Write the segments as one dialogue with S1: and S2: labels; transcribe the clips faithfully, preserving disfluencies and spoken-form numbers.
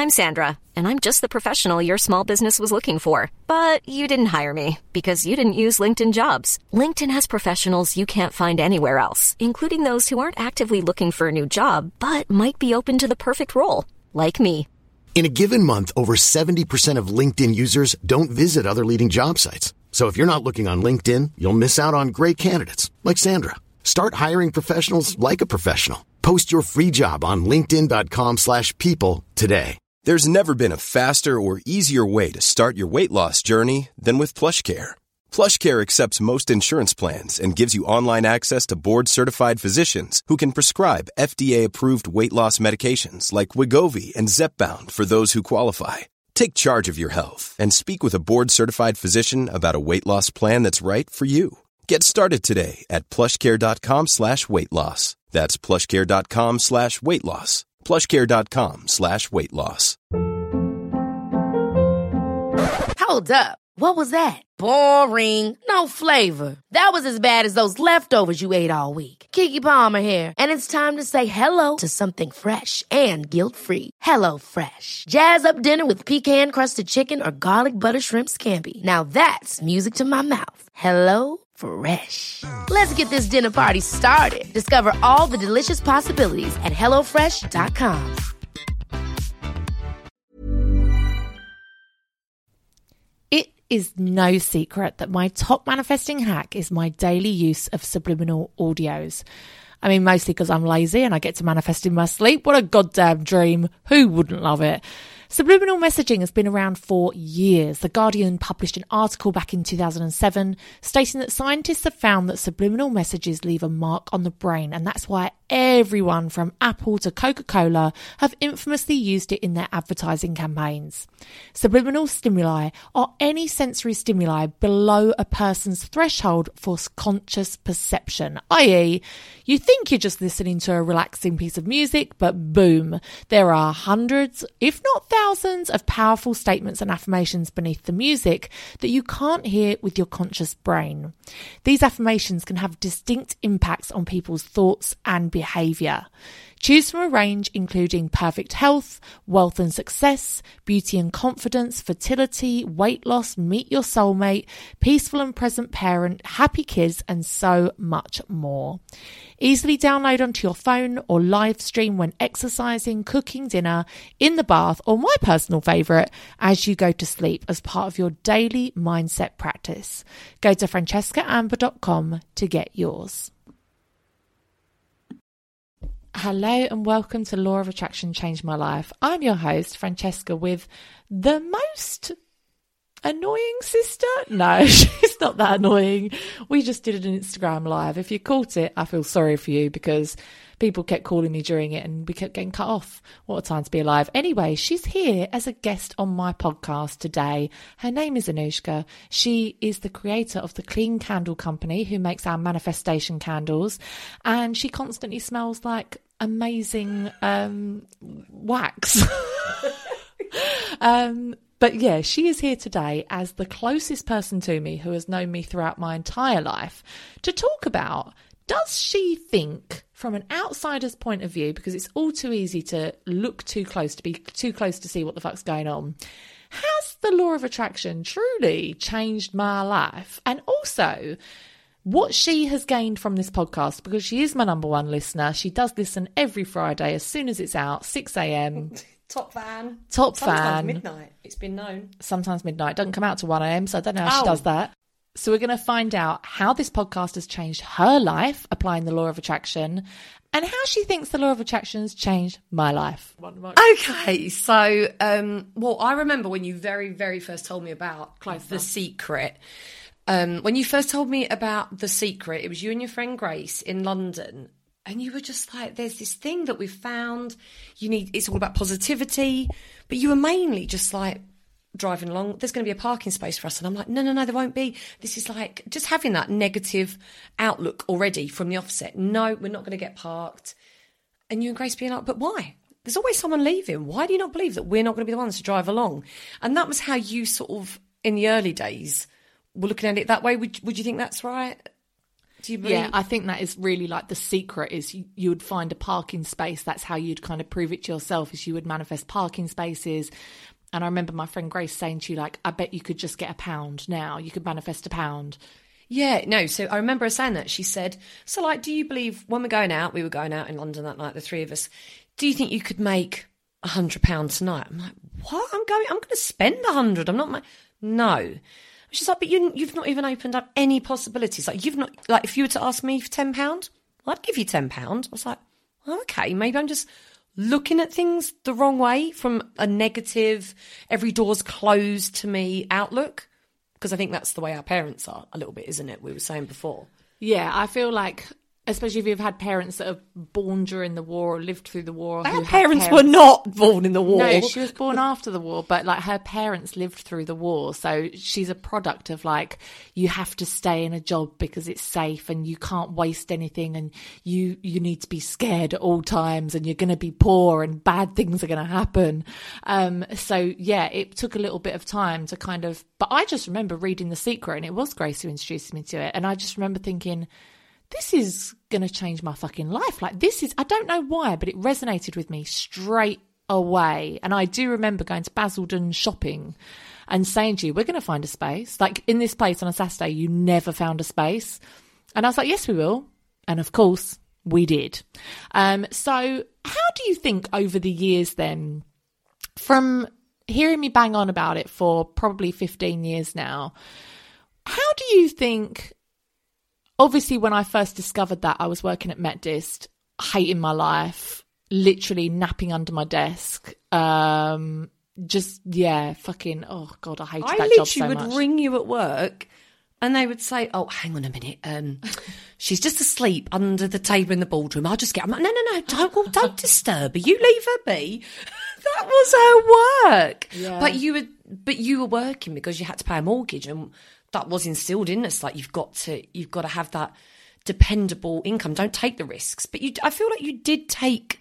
S1: I'm Sandra, and I'm just the professional your small business was looking for. But you didn't hire me because you didn't use LinkedIn Jobs. LinkedIn has professionals you can't find anywhere else, including those who aren't actively looking for a new job, but might be open to the perfect role, like me.
S2: In a given month, over seventy percent of LinkedIn users don't visit other leading job sites. So if you're not looking on LinkedIn, you'll miss out on great candidates like Sandra. Start hiring professionals like a professional. Post your free job on linkedin.com slash people today.
S3: There's never been a faster or easier way to start your weight loss journey than with PlushCare. PlushCare accepts most insurance plans and gives you online access to board-certified physicians who can prescribe F D A-approved weight loss medications like Wegovy and Zepbound for those who qualify. Take charge of your health and speak with a board-certified physician about a weight loss plan that's right for you. Get started today at plushcare.com slash weight loss. That's plushcare.com slash weight loss. plushcare.com slash weight loss.
S4: Hold up. What was that? Boring. No flavor. That was as bad as those leftovers you ate all week. Keke Palmer here. And it's time to say hello to something fresh and guilt-free. Hello Fresh. Jazz up dinner with pecan-crusted chicken or garlic butter shrimp scampi. Now that's music to my mouth. Hello Fresh. Let's get this dinner party started. Discover all the delicious possibilities at hello fresh dot com.
S5: It is no secret that my top manifesting hack is my daily use of subliminal audios. I mean, mostly because I'm lazy and I get to manifest in my sleep. What a goddamn dream. Who wouldn't love it? Subliminal messaging has been around for years. The Guardian published an article back in two thousand seven stating that scientists have found that subliminal messages leave a mark on the brain, and that's why everyone from Apple to Coca-Cola have infamously used it in their advertising campaigns. Subliminal stimuli are any sensory stimuli below a person's threshold for conscious perception, that is, you think you're just listening to a relaxing piece of music, but boom, there are hundreds, if not thousands, of powerful statements and affirmations beneath the music that you can't hear with your conscious brain. These affirmations can have distinct impacts on people's thoughts and behaviour. Choose from a range including perfect health, wealth and success, beauty and confidence, fertility, weight loss, meet your soulmate, peaceful and present parent, happy kids, and so much more. Easily download onto your phone or live stream when exercising, cooking dinner, in the bath, or my personal favourite, as you go to sleep as part of your daily mindset practice. Go to francesca amber dot com to get yours. Hello and welcome to Law of Attraction Changed My Life. I'm your host, Francesca, with the most annoying sister? No, she's not that annoying. We just did an Instagram live. If you caught it, I feel sorry for you because people kept calling me during it and we kept getting cut off. What a time to be alive. Anyway, she's here as a guest on my podcast today. Her name is Anushka. She is the creator of the Clean Candle Company who makes our manifestation candles. And she constantly smells like amazing um, wax. um But yeah, she is here today as the closest person to me who has known me throughout my entire life to talk about, does she think from an outsider's point of view, because it's all too easy to look too close, to be too close to see what the fuck's going on, has the law of attraction truly changed my life? And also what she has gained from this podcast, because she is my number one listener. She does listen every Friday as soon as it's out, six a.m.
S6: Top fan.
S5: Top
S6: Sometimes
S5: fan.
S6: midnight. It's been known.
S5: Sometimes midnight. Doesn't come out to one a.m, so I don't know how
S6: oh.
S5: she does that. So we're going to find out how this podcast has changed her life, applying the law of attraction, and how she thinks the law of attraction has changed my life.
S6: Okay, so, um, well, I remember when you very, very first told me about
S5: Close
S6: The
S5: enough.
S6: Secret. Um, when you first told me about The Secret, it was you and your friend Grace in London. And you were just like, there's this thing that we've found. You need, it's all about positivity. But you were mainly just like driving along. There's going to be a parking space for us. And I'm like, no, no, no, there won't be. This is like just having that negative outlook already from the offset. No, we're not going to get parked. And you and Grace being like, but why? There's always someone leaving. Why do you not believe that we're not going to be the ones to drive along? And that was how you sort of, in the early days, were looking at it that way. Would, would you think that's right? Do you believe?
S5: Yeah, I think that is really like the secret is you, you would find a parking space. That's how you'd kind of prove it to yourself, is you would manifest parking spaces. And I remember my friend Grace saying to you, like, I bet you could just get a pound now. You could manifest a pound.
S6: Yeah, no, so I remember her saying that. She said, so, like, do you believe when we're going out, we were going out in London that night, the three of us, do you think you could make a hundred pounds tonight? I'm like, what? I'm going, I'm going to spend a hundred. I'm not, my, no. She's like, but you, you've not even opened up any possibilities. Like, you've not, like, if you were to ask me for ten pounds, well, I'd give you ten pounds. I was like, oh, okay, maybe I'm just looking at things the wrong way from a negative, every door's closed to me outlook. Because I think that's the way our parents are a little bit, isn't it? We were saying before.
S5: Yeah, I feel like, especially if you've had parents that are born during the war or lived through the war.
S6: Our
S5: who
S6: parents,
S5: parents
S6: were not born in the war.
S5: No, she was born after the war, but like her parents lived through the war. So she's a product of like, you have to stay in a job because it's safe and you can't waste anything and you, you need to be scared at all times and you're going to be poor and bad things are going to happen. Um, so yeah, it took a little bit of time to kind of, but I just remember reading The Secret and it was Grace who introduced me to it. And I just remember thinking, this is going to change my fucking life. Like this is, I don't know why, but it resonated with me straight away. And I do remember going to Basildon shopping and saying to you, we're going to find a space. Like in this place on a Saturday, you never found a space. And I was like, yes, we will. And of course we did. Um, so how do you think over the years then, from hearing me bang on about it for probably fifteen years now, how do you think, obviously, when I first discovered that, I was working at MetDist, hating my life, literally napping under my desk. Um, just, yeah, fucking, oh, God, I hated
S6: I
S5: that job so
S6: literally
S5: much.
S6: would ring you at work and they would say, oh, hang on a minute. Um, she's just asleep under the table in the boardroom. I'll just get... I'm like, no, no, no, don't, well, don't disturb her. You leave her be. That was her work.
S5: Yeah.
S6: But you were, but you were working because you had to pay a mortgage and that was instilled in us. Like you've got to, you've got to have that dependable income. Don't take the risks. But you, I feel like you did take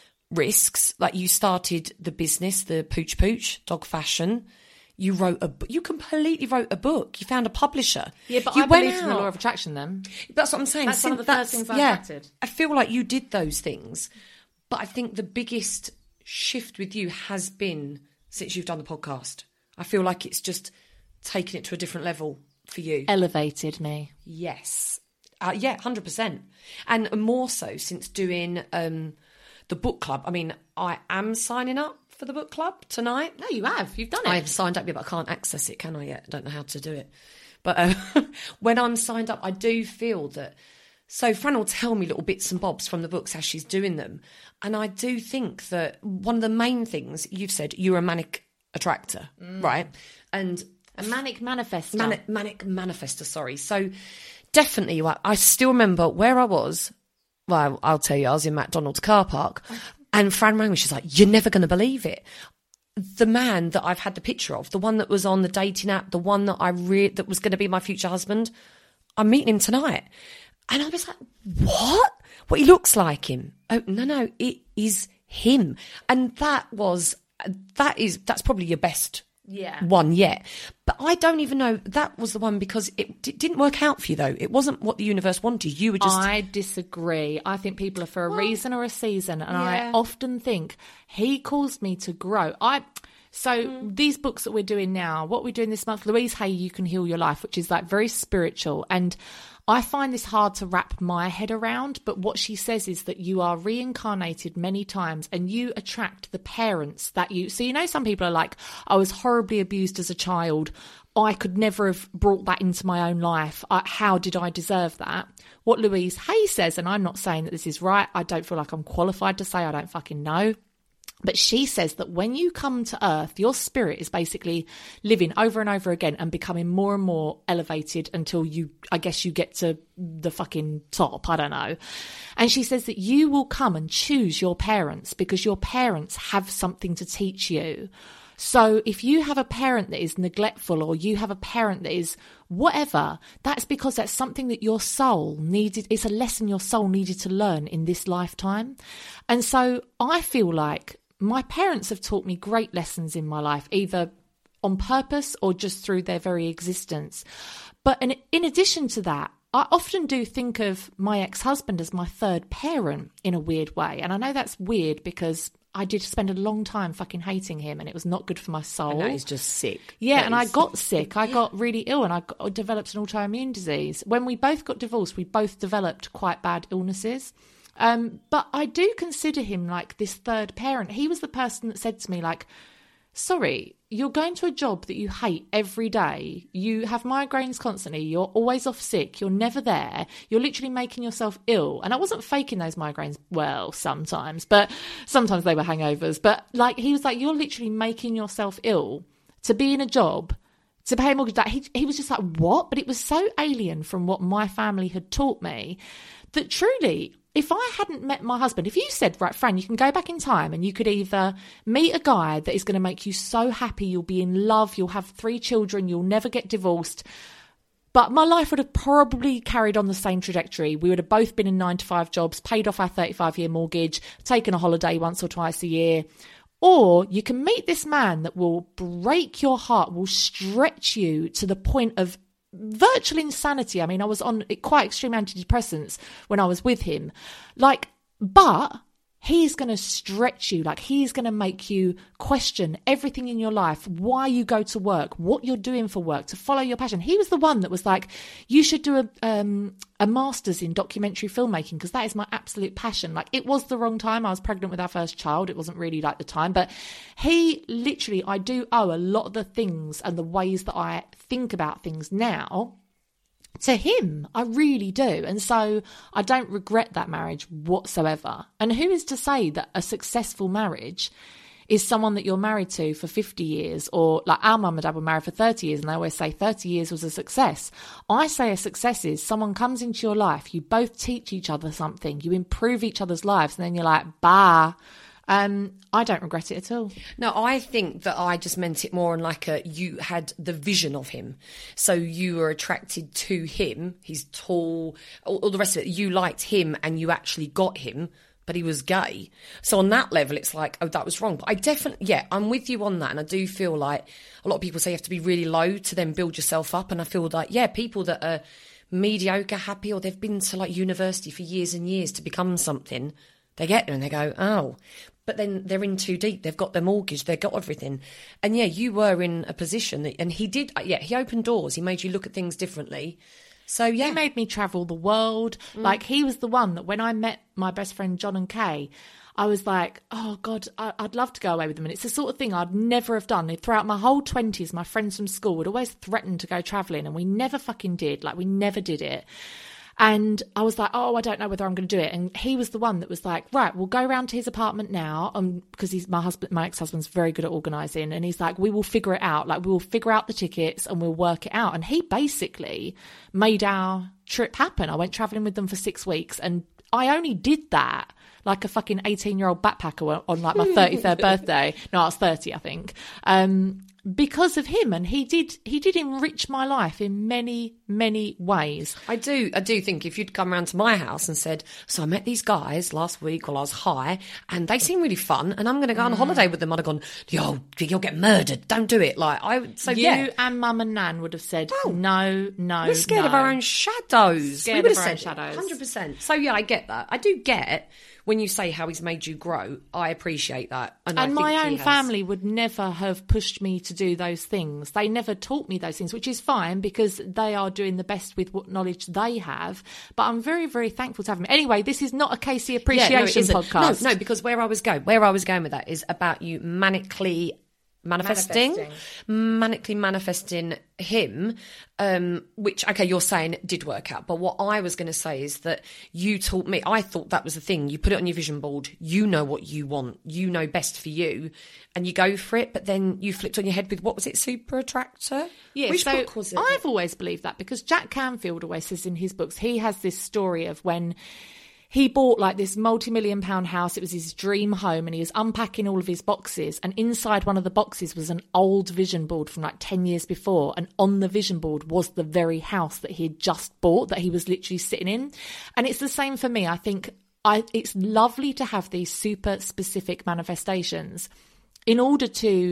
S6: risks. Like you started the business, the Pooch Pooch Dog Fashion. You wrote a, you completely wrote a book. You found a publisher.
S5: Yeah, but
S6: you
S5: I
S6: went
S5: believed in the
S6: out.
S5: law of attraction then.
S6: That's what I'm saying.
S5: That's one of the
S6: That's-
S5: first things I
S6: yeah,
S5: attracted.
S6: I feel like you did those things. But I think the biggest shift with you has been since you've done the podcast. I feel like it's just taken it to a different level for you.
S5: Elevated me.
S6: Yes. Uh, yeah, one hundred percent. And more so since doing um, the book club. I mean, I am signing up for the book club tonight.
S5: No, you have. You've done it.
S6: I've signed up, yeah, but I can't access it, can I yet? I don't know how to do it. But uh, when I'm signed up, I do feel that... So Fran will tell me little bits and bobs from the books as she's doing them. And I do think that one of the main things you've said, you're a manic attractor, mm. right? And...
S5: A manic manifestor.
S6: Manic, manic manifestor, sorry. So definitely, I, I still remember where I was. Well, I'll tell you, I was in McDonald's car park. And Fran rang me, she's like, you're never going to believe it. The man that I've had the picture of, the one that was on the dating app, the one that I re- that was going to be my future husband, I'm meeting him tonight. And I was like, what? What, he looks like him? Oh, no, no, it is him. And that was, that is, that's probably your best
S5: yeah.
S6: one yet. But I don't even know, that was the one because it d- didn't work out for you though. It wasn't what the universe wanted. You were just...
S5: I disagree. I think people are for a
S6: Well,
S5: reason or a season. And
S6: yeah.
S5: I often think he caused me to grow. I... So
S6: Mm.
S5: these books that we're doing now, what we're doing this month, Louise Hay, You Can Heal Your Life, which is like very spiritual. And I find this hard to wrap my head around. But what she says is that you are reincarnated many times and you attract the parents that you... So, you know, some people are like, I was horribly abused as a child. I could never have brought that into my own life. I, how did I deserve that? What Louise Hay says, and I'm not saying that this is right. I don't feel like I'm qualified to say, I don't fucking know. But she says that when you come to Earth, your spirit is basically living over and over again and becoming more and more elevated until you, I guess you get to the fucking top. I don't know. And she says that you will come and choose your parents because your parents have something to teach you. So if you have a parent that is neglectful or you have a parent that is whatever, that's because that's something that your soul needed. It's a lesson your soul needed to learn in this lifetime. And so I feel like my parents have taught me great lessons in my life, either on purpose or just through their very existence. But in, in addition to that, I often do think of my ex-husband as my third parent in a weird way. And I know that's weird because I did spend a long time fucking hating him and it was not good for my soul.
S6: And that is just sick.
S5: Yeah,
S6: that
S5: and
S6: is...
S5: I got sick. I got really ill and I got, I developed an autoimmune disease. When we both got divorced, we both developed quite bad illnesses. Um, but I do consider him like this third parent. He was the person that said to me, like, sorry, you're going to a job that you hate every day. You have migraines constantly. You're always off sick. You're never there. You're literally making yourself ill. And I wasn't faking those migraines. Well, sometimes, but sometimes they were hangovers. But like, he was like, you're literally making yourself ill to be in a job, to pay a mortgage. That he, he was just like, what? But it was so alien from what my family had taught me that truly, if I hadn't met my husband, if you said, right, Fran, you can go back in time and you could either meet a guy that is going to make you so happy, you'll be in love, you'll have three children, you'll never get divorced. But my life would have probably carried on the same trajectory. We would have both been in nine to five jobs, paid off our thirty-five year mortgage, taken a holiday once or twice a year. Or you can meet this man that will break your heart, will stretch you to the point of virtual insanity. I mean, I was on quite extreme antidepressants when I was with him. Like, but he's going to stretch you. Like, he's going to make you question everything in your life, why you go to work, what you're doing for work, to follow your passion. He was the one that was like, you should do a um, a master's in documentary filmmaking because that is my absolute passion. Like, it was the wrong time. I was pregnant with our first child. It wasn't really like the time. But he literally, I do owe a lot of the things and the ways that I think about things now to him. I really do. And so I don't regret that marriage whatsoever. And who is to say that a successful marriage is someone that you're married to for fifty years, or like our mum and dad were married for thirty years and they always say thirty years was a success. I say a success is someone comes into your life, you both teach each other something, you improve each other's lives, and then you're like, bah. Um, I don't regret it at all.
S6: No, I think that I just meant it more on like a, you had the vision of him. So you were attracted to him, he's tall, all, all the rest of it. You liked him and you actually got him, but he was gay. So on that level, it's like, oh, that was wrong. But I definitely, yeah, I'm with you on that. And I do feel like a lot of people say you have to be really low to then build yourself up. And I feel like, yeah, people that are mediocre, happy, or they've been to like university for years and years to become something, they get there and they go, oh, but then they're in too deep. They've got their mortgage. They've got everything. And yeah, you were in a position that, and he did, yeah, he opened doors. He made you look at things differently. So yeah.
S5: He made me travel the world. Mm. Like, he was the one that when I met my best friend John and Kay, I was like, oh God, I- I'd love to go away with them. And it's the sort of thing I'd never have done. Throughout my whole twenties, my friends from school would always threaten to go travelling, and we never fucking did. Like, we never did it. And I was like, oh, I don't know whether I'm going to do it. And he was the one that was like, right, we'll go round to his apartment now. Um, because he's my husband, my ex-husband's very good at organising. And he's like, we will figure it out. Like, we will figure out the tickets and we'll work it out. And he basically made our trip happen. I went travelling with them for six weeks. And I only did that like a fucking eighteen-year-old backpacker on like my thirty-third birthday. No, I was thirty, I think. Um, because of him, and he did he did enrich my life in many, many ways.
S6: I do I do think if you'd come around to my house and said, so I met these guys last week while I was high and they seem really fun and I'm going to go on a holiday with them, I'd have gone, yo, you'll get murdered, don't do it. Like, I so
S5: you
S6: yeah.
S5: and Mum and Nan would have said,
S6: oh,
S5: no, no,
S6: we're scared
S5: no.
S6: of our own shadows.
S5: Scared
S6: we would
S5: of
S6: have
S5: our
S6: said
S5: own shadows.
S6: one hundred percent. So yeah, I get that. I do get when you say how he's made you grow. I appreciate that. And,
S5: and
S6: I
S5: my
S6: think
S5: own
S6: he has.
S5: family would never have pushed me to do those things. They never taught me those things, which is fine because they are doing the best with what knowledge they have. But I'm very, very thankful to have them. Anyway, this is not a Casey appreciation
S6: yeah, no,
S5: podcast.
S6: No, no, because where I was going, where I was going with that is about you manically manifesting, manifesting. manically manifesting him, um, which, okay, you're saying did work out. But what I was going to say is that you taught me, I thought that was the thing. You put it on your vision board. You know what you want. You know best for you. And you go for it. But then you flipped on your head with, what was it, Super Attractor?
S5: Yeah,
S6: Which
S5: so
S6: book was it?
S5: I've always believed that because Jack Canfield always says in his books, he has this story of when he bought like this multi-million pound house. It was his dream home and he was unpacking all of his boxes. And inside one of the boxes was an old vision board from like ten years before. And on the vision board was the very house that he had just bought, that he was literally sitting in. And it's the same for me. I think I, it's lovely to have these super specific manifestations in order to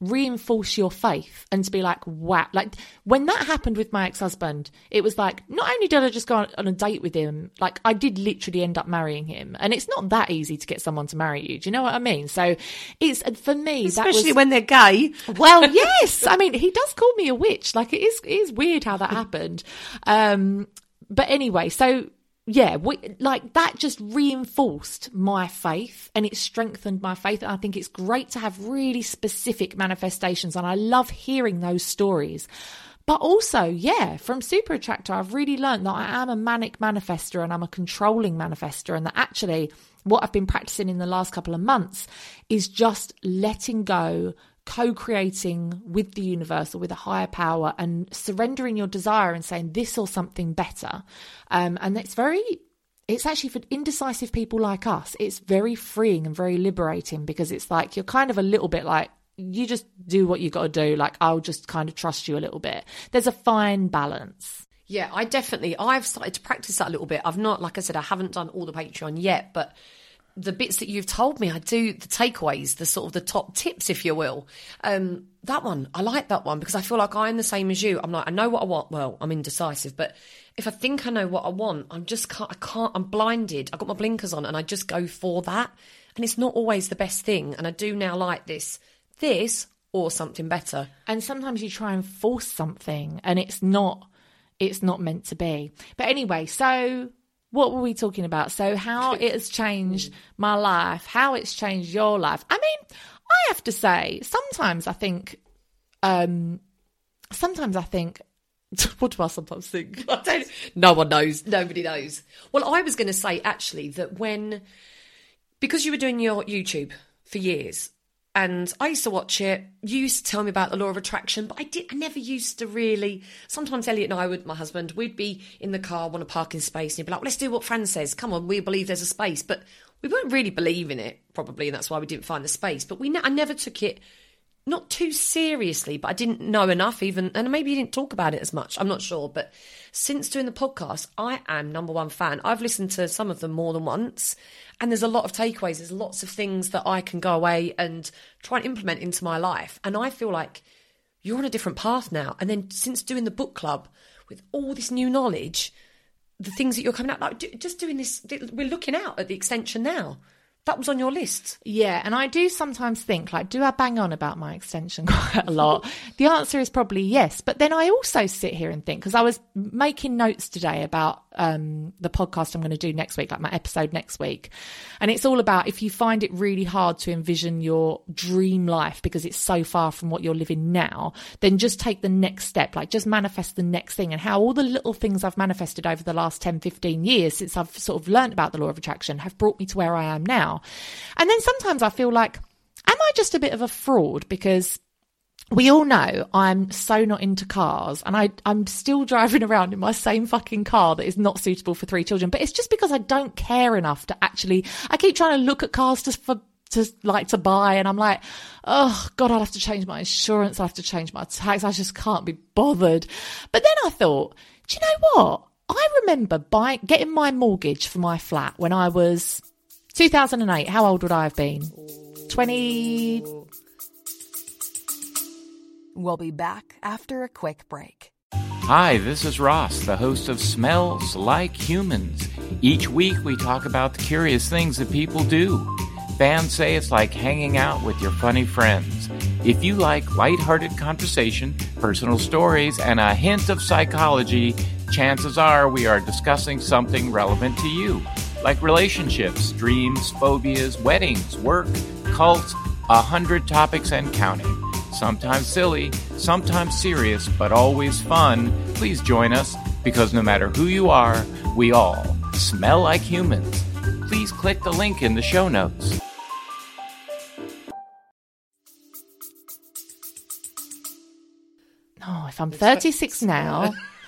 S5: reinforce your faith and to be like, wow. Like when that happened with my ex-husband, it was like, not only did I just go on, on a date with him, like I did literally end up marrying him. And it's not that easy to get someone to marry you. Do you know what I mean? So it's, for me,
S6: especially
S5: that was,
S6: when they're gay.
S5: Well, yes. I mean, he does call me a witch. Like it is, it is weird how that happened. Um, but anyway, so yeah, we, like that just reinforced my faith and it strengthened my faith. And I think it's great to have really specific manifestations. And I love hearing those stories. But also, yeah, from Super Attractor, I've really learned that I am a manic manifester and I'm a controlling manifester. And that actually what I've been practicing in the last couple of months is just letting go, co-creating with the universe or with a higher power and surrendering your desire and saying this or something better. Um, and it's very, it's actually for indecisive people like us, it's very freeing and very liberating because it's like, you're kind of a little bit like, you just do what you got to do. Like, I'll just kind of trust you a little bit. There's a fine balance.
S6: Yeah, I definitely, I've started to practice that a little bit. I've not, like I said, I haven't done all the Patreon yet, but the bits that you've told me, I do the takeaways, the sort of the top tips, if you will. Um, that one, I like that one because I feel like I'm the same as you. I'm like, I know what I want. Well, I'm indecisive, but if I think I know what I want, I'm just can't, I can't, I'm blinded. I've got my blinkers on and I just go for that. And it's not always the best thing. And I do now like this, this or something better.
S5: And sometimes you try and force something and it's not, it's not meant to be. But anyway, so what were we talking about? So how it has changed my life, how it's changed your life. I mean, I have to say, sometimes I think, um, sometimes I think, what do I sometimes think?
S6: I don't, no one knows. Nobody knows. Well, I was going to say actually that when, because you were doing your YouTube for years, and I used to watch it. You used to tell me about the law of attraction, but I did. I never used to really. Sometimes Elliot and I would, my husband, we'd be in the car, want a parking space, and he'd be like, well, let's do what Fran says. Come on, we believe there's a space. But we weren't really believing it, probably, and that's why we didn't find the space. But we, ne- I never took it, not too seriously, but I didn't know enough even, and maybe you didn't talk about it as much. I'm not sure. But since doing the podcast, I am number one fan. I've listened to some of them more than once. And there's a lot of takeaways. There's lots of things that I can go away and try and implement into my life. And I feel like you're on a different path now. And then since doing the book club with all this new knowledge, the things that you're coming out, like just doing this, we're looking out at the extension now. That was on your list.
S5: Yeah, and I do sometimes think, like, do I bang on about my extension quite a lot? The answer is probably yes. But then I also sit here and think, because I was making notes today about um, the podcast I'm going to do next week, like my episode next week. And it's all about if you find it really hard to envision your dream life because it's so far from what you're living now, then just take the next step, like just manifest the next thing. And how all the little things I've manifested over the last ten, fifteen years since I've sort of learned about the law of attraction have brought me to where I am now. And then sometimes I feel like, am I just a bit of a fraud? Because we all know I'm so not into cars and I, I'm still driving around in my same fucking car that is not suitable for three children. But it's just because I don't care enough to actually, I keep trying to look at cars just for, to like to buy. And I'm like, oh God, I'll have to change my insurance. I'll have to change my tax. I just can't be bothered. But then I thought, do you know what? I remember buying, getting my mortgage for my flat when I was two thousand eight. How old would I have been? twenty.
S7: We'll be back after a quick break.
S8: Hi, this is Ross, the host of Smells Like Humans. Each week we talk about the curious things that people do. Fans say it's like hanging out with your funny friends. If you like lighthearted conversation, personal stories, and a hint of psychology, chances are we are discussing something relevant to you. Like relationships, dreams, phobias, weddings, work, cults, a hundred topics and counting. Sometimes silly, sometimes serious, but always fun. Please join us, because no matter who you are, we all smell like humans. Please click the link in the show notes.
S5: Oh, if I'm thirty-six now,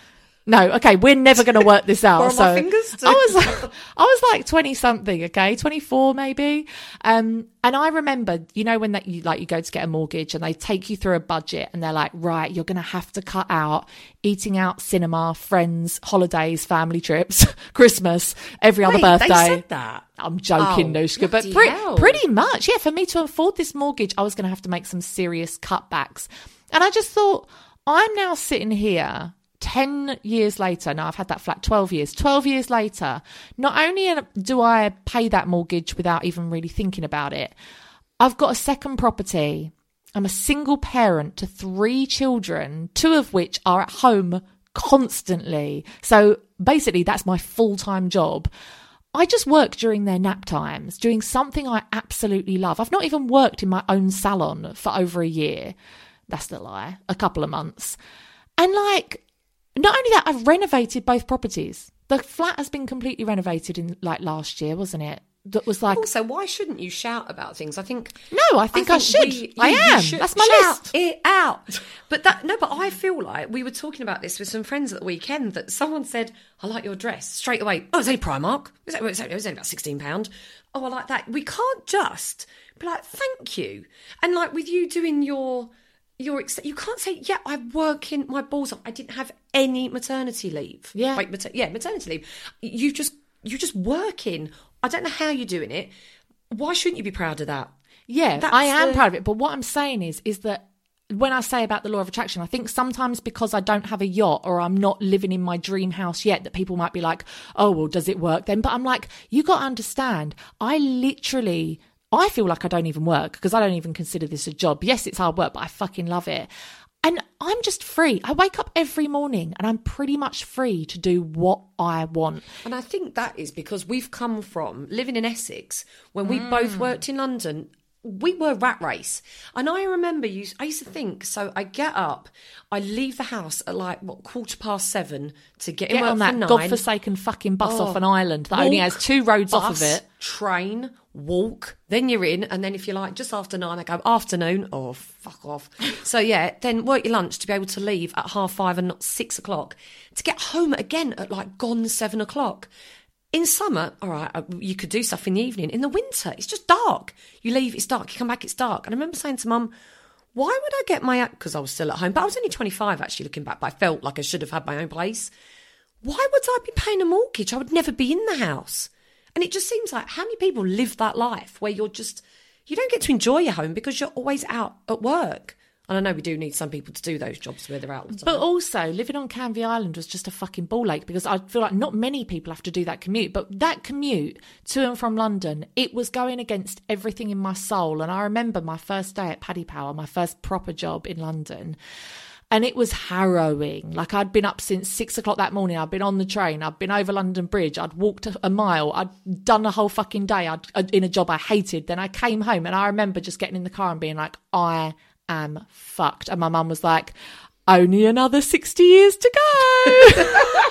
S5: No, okay, we're never going to work this out.
S6: Or
S5: so
S6: my fingers too.
S5: I was, like, I was like twenty something, okay, twenty-four maybe. Um, and I remember, you know, when that you like you go to get a mortgage and they take you through a budget and they're like, right, you're going to have to cut out eating out, cinema, friends, holidays, family trips, Christmas, every other
S6: Wait,
S5: birthday.
S6: They said that.
S5: I'm joking,
S6: Oh,
S5: Nushka, but
S6: bloody
S5: pre-
S6: hell.
S5: pretty much, yeah. For me to afford this mortgage, I was going to have to make some serious cutbacks, and I just thought, I'm now sitting here. ten years later, now I've had that flat twelve years, twelve years later, not only do I pay that mortgage without even really thinking about it, I've got a second property. I'm a single parent to three children, two of which are at home constantly. So basically that's my full-time job. I just work during their nap times, doing something I absolutely love. I've not even worked in my own salon for over a year. That's the lie, a couple of months. And like, not only that, I've renovated both properties. The flat has been completely renovated in like last year, wasn't it? That was like.
S6: Also, why shouldn't you shout about things? I think.
S5: No, I think I, think I should.
S6: We,
S5: I
S6: you,
S5: am.
S6: You should
S5: That's my
S6: shout
S5: list.
S6: it out. But that no, but I feel like we were talking about this with some friends at the weekend. That someone said, "I like your dress." Straight away, oh, it's only Primark. It's only, it's only, it's only about sixteen pound. Oh, I like that. We can't just be like, "Thank you," and like with you doing your. Your ex- you can't say, yeah, I'm working my balls off. I didn't have any maternity leave.
S5: Yeah.
S6: Wait, mater- yeah, maternity leave. You just, you're just working. I don't know how you're doing it. Why shouldn't you be proud of that?
S5: Yeah,
S6: That's
S5: I am
S6: the-
S5: proud of it. But what I'm saying is, is that when I say about the law of attraction, I think sometimes because I don't have a yacht or I'm not living in my dream house yet, that people might be like, oh, well, does it work then? But I'm like, you got to understand, I literally... I feel like I don't even work because I don't even consider this a job. Yes, it's hard work, but I fucking love it. And I'm just free. I wake up every morning and I'm pretty much free to do what I want.
S6: And I think that is because we've come from living in Essex when we mm. both worked in London. We were rat race. And I remember you, I used to think, so I get up, I leave the house at like, what, quarter past seven to get,
S5: get
S6: in work
S5: on that
S6: for nine.
S5: godforsaken fucking bus
S6: Oh,
S5: off an island that
S6: walk,
S5: only has two roads
S6: bus,
S5: off of it.
S6: Train, walk, then you're in. And then if you're like, just after nine, I go, afternoon, oh, fuck off. So yeah, then work your lunch to be able to leave at half five and not six o'clock. To get home again at like gone seven o'clock. In summer, all right, you could do stuff in the evening. In the winter, it's just dark. You leave, it's dark. You come back, it's dark. And I remember saying to Mum, why would I get my... Because I was still at home. But I was only twenty-five, actually, looking back. But I felt like I should have had my own place. Why would I be paying a mortgage? I would never be in the house. And it just seems like, how many people live that life where you're just... You don't get to enjoy your home because you're always out at work. And I know we do need some people to do those jobs where they're out all the time.
S5: But also, living on Canvey Island was just a fucking ball ache because I feel like not many people have to do that commute. But that commute to and from London, it was going against everything in my soul. And I remember my first day at Paddy Power, my first proper job in London. And it was harrowing. Like I'd been up since six o'clock that morning. I'd been on the train. I'd been over London Bridge. I'd walked a mile. I'd done a whole fucking day I'd, in a job I hated. Then I came home and I remember just getting in the car and being like, I am fucked. And my mum was like, only another sixty years to go.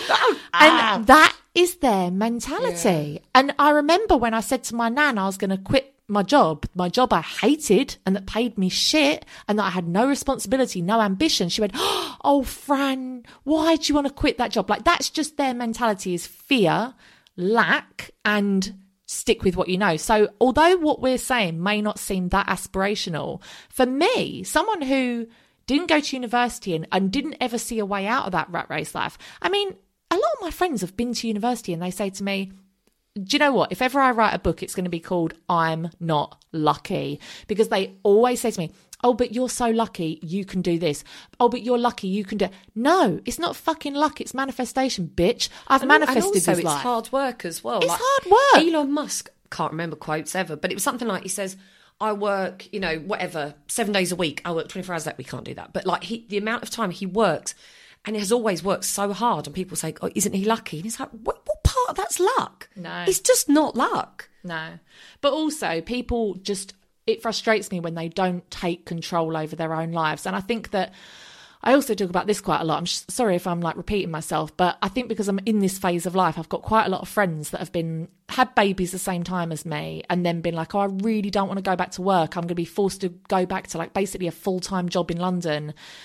S5: And that is their mentality. Yeah. And I remember when I said to my nan I was going to quit my job, my job I hated and that paid me shit and that I had no responsibility, no ambition. She went, oh, Fran, why do you want to quit that job? Like that's just their mentality is fear, lack and stick with what you know. So although what we're saying may not seem that aspirational, for me, someone who didn't go to university and, and didn't ever see a way out of that rat race life, I mean, a lot of my friends have been to university and they say to me, do you know what? If ever I write a book, it's going to be called I'm Not Lucky. Because they always say to me, oh, but you're so lucky you can do this. Oh, but you're lucky you can do... No, it's not fucking luck. It's manifestation, bitch. I've
S6: and,
S5: manifested
S6: and also
S5: this
S6: it's
S5: life.
S6: hard work as well.
S5: It's
S6: like,
S5: hard work.
S6: Elon Musk, can't remember quotes ever, but it was something like he says, I work, you know, whatever, seven days a week. I work twenty-four hours a day. We can't do that. But like he, the amount of time he works, and he has always worked so hard, and people say, oh, isn't he lucky? And he's like, what, what part of that's luck?
S5: No.
S6: It's just not luck.
S5: No. But also, people just, it frustrates me when they don't take control over their own lives. And I think that, I also talk about this quite a lot. I'm just, sorry if I'm like repeating myself, but I think because I'm in this phase of life, I've got quite a lot of friends that have been, had babies the same time as me and then been like, oh, I really don't want to go back to work. I'm going to be forced to go back to like basically a full-time job in London.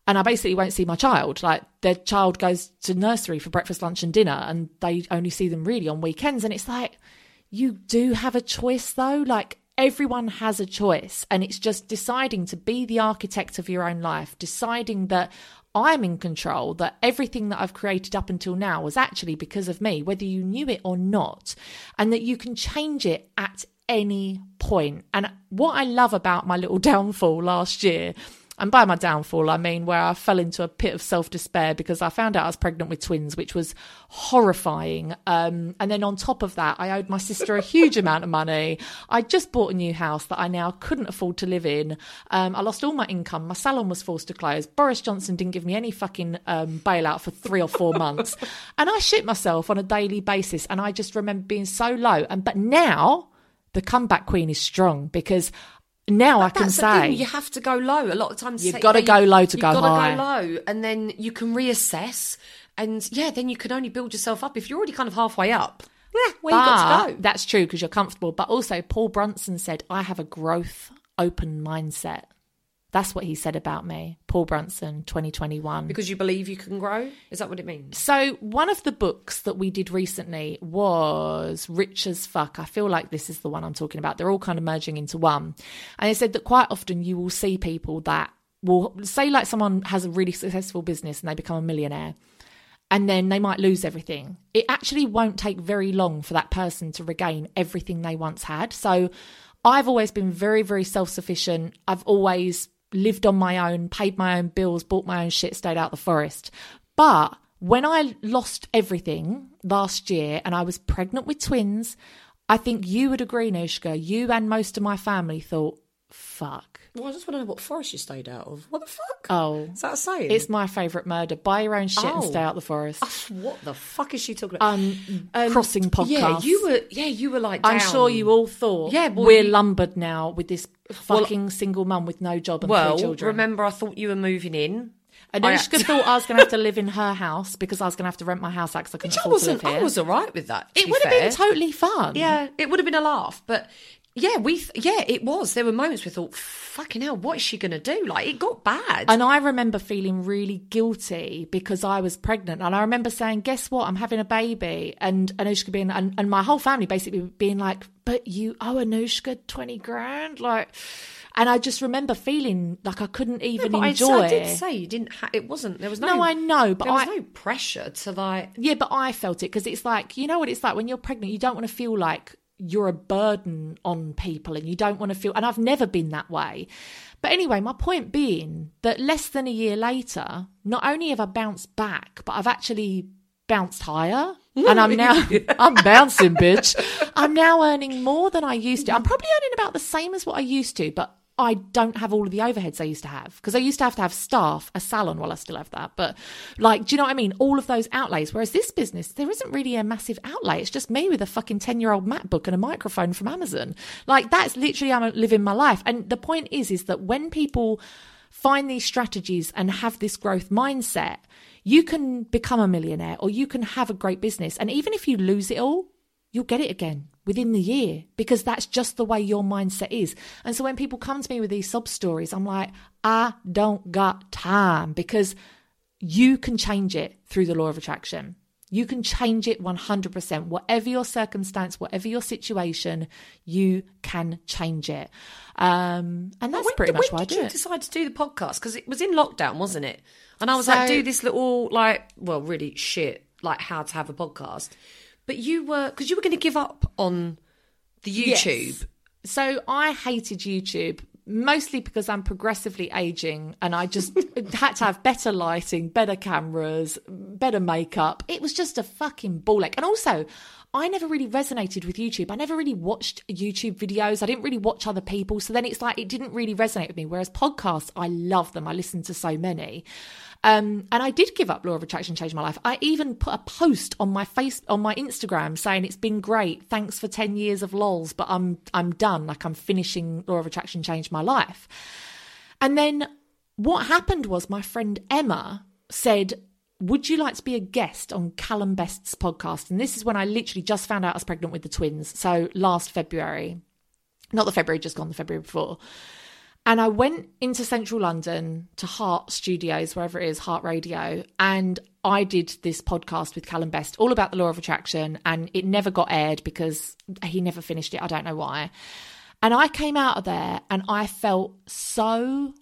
S5: and I basically won't see my child. Like, their child goes to nursery for breakfast, lunch and dinner, and they only see them really on weekends. And it's like, you do have a choice though. Like, everyone has a choice, and it's just deciding to be the architect of your own life, deciding that I'm in control, that everything that I've created up until now was actually because of me, whether you knew it or not, and that you can change it at any point. And what I love about my little downfall last year, and by my downfall, I mean where I fell into a pit of self-despair because I found out I was pregnant with twins, which was horrifying. Um, and then on top of that, I owed my sister a huge amount of money. I just bought a new house that I now couldn't afford to live in. Um, I lost all my income. My salon was forced to close. Boris Johnson didn't give me any fucking um, bailout for three or four months. And I shit myself on a daily basis. And I just remember being so low. And But now the comeback queen is strong, because now
S6: but
S5: I can
S6: that's the
S5: say
S6: thing, you have to go low. A lot of times
S5: you've got to go low to go high. You've got
S6: to go low, and then you can reassess. And yeah, then you can only build yourself up if you're already kind of halfway up. Yeah, where you got to go.
S5: That's true, because you're comfortable. But also, Paul Brunson said, I have a growth, open mindset. That's what he said about me. Paul Brunson, twenty twenty-one.
S6: Because you believe you can grow? Is that what it means?
S5: So one of the books that we did recently was Rich as Fuck. I feel like this is the one I'm talking about. They're all kind of merging into one. And they said that quite often you will see people that will say, like, someone has a really successful business and they become a millionaire, and then they might lose everything. It actually won't take very long for that person to regain everything they once had. So I've always been very, very self-sufficient. I've always lived on my own, paid my own bills, bought my own shit, stayed out the forest. But when I lost everything last year and I was pregnant with twins, I think you would agree, Nushka, you and most of my family thought, fuck.
S6: Well, I just want to know what forest you stayed out of. What the fuck?
S5: Oh.
S6: Is that a saying?
S5: It's my favourite murder. Buy your own shit
S6: oh.
S5: and stay out the forest.
S6: Oh, what the fuck is she talking about?
S5: Um, um, crossing podcast.
S6: Yeah, you were, yeah, you were like down.
S5: I'm sure you all thought,
S6: yeah, well,
S5: we're
S6: you...
S5: lumbered now with this fucking well, single mum with no job and
S6: well,
S5: three children.
S6: Remember, I thought you were moving in.
S5: Anushka I... thought I was going to have to live in her house because I was going to have to rent my house out because I couldn't
S6: Which
S5: afford
S6: I wasn't,
S5: to live here.
S6: I was all right with that.
S5: It would have been totally fun.
S6: Yeah, it would have been a laugh. But yeah, we th- yeah, it was. There were moments we thought, fucking hell, what is she going to do? Like, it got bad.
S5: And I remember feeling really guilty because I was pregnant. And I remember saying, guess what? I'm having a baby. And Anushka being, and, and my whole family basically being like, but you owe Anushka twenty grand? Like... And I just remember feeling like I couldn't even
S6: no,
S5: enjoy
S6: I, I
S5: it.
S6: did say you didn't. Ha- it wasn't. There was no.
S5: No, I know, but
S6: there was
S5: I,
S6: no pressure to like.
S5: Yeah, but I felt it because it's like, you know what it's like when you're pregnant. You don't want to feel like you're a burden on people, and you don't want to feel. And I've never been that way. But anyway, my point being that less than a year later, not only have I bounced back, but I've actually bounced higher. And I'm now, I'm bouncing, bitch. I'm now earning more than I used to. I'm probably earning about the same as what I used to, but I don't have all of the overheads I used to have, because I used to have to have staff, a salon, well, I still have that. But like, do you know what I mean? All of those outlays. Whereas this business, there isn't really a massive outlay. It's just me with a fucking ten-year-old MacBook and a microphone from Amazon. Like, that's literally how I'm living my life. And the point is, is that when people find these strategies and have this growth mindset, you can become a millionaire or you can have a great business. And even if you lose it all, you'll get it again within the year, because that's just the way your mindset is. And so when people come to me with these sob stories, I'm like, I don't got time, because you can change it through the law of attraction. You can change it one hundred percent. Whatever your circumstance, whatever your situation, you can change it. Um, and that's
S6: when,
S5: pretty much
S6: when
S5: why I
S6: did
S5: do
S6: you
S5: it.
S6: decide to do the podcast? Because it was in lockdown, wasn't it? And I was
S5: So-
S6: like, do this little, like, well, really shit, like how to have a podcast. But you were, because you were going to give up on the YouTube.
S5: Yes. So I hated YouTube, mostly because I'm progressively aging and I just had to have better lighting, better cameras, better makeup. It was just a fucking ball ache. And also, I never really resonated with YouTube. I never really watched YouTube videos. I didn't really watch other people. So then it's like, it didn't really resonate with me. Whereas podcasts, I love them. I listen to so many. Um, and I did give up Law of Attraction, changed my life. I even put a post on my face, on my Instagram saying it's been great. Thanks for ten years of lols, but I'm, I'm done. Like, I'm finishing Law of Attraction, changed my life. And then what happened was my friend Emma said, would you like to be a guest on Callum Best's podcast? And this is when I literally just found out I was pregnant with the twins. So last February, not the February just gone, the February before. And I went into central London to Heart Studios, wherever it is, Heart Radio, and I did this podcast with Callum Best, all about the law of attraction, and it never got aired because he never finished it. I don't know why. And I came out of there and I felt so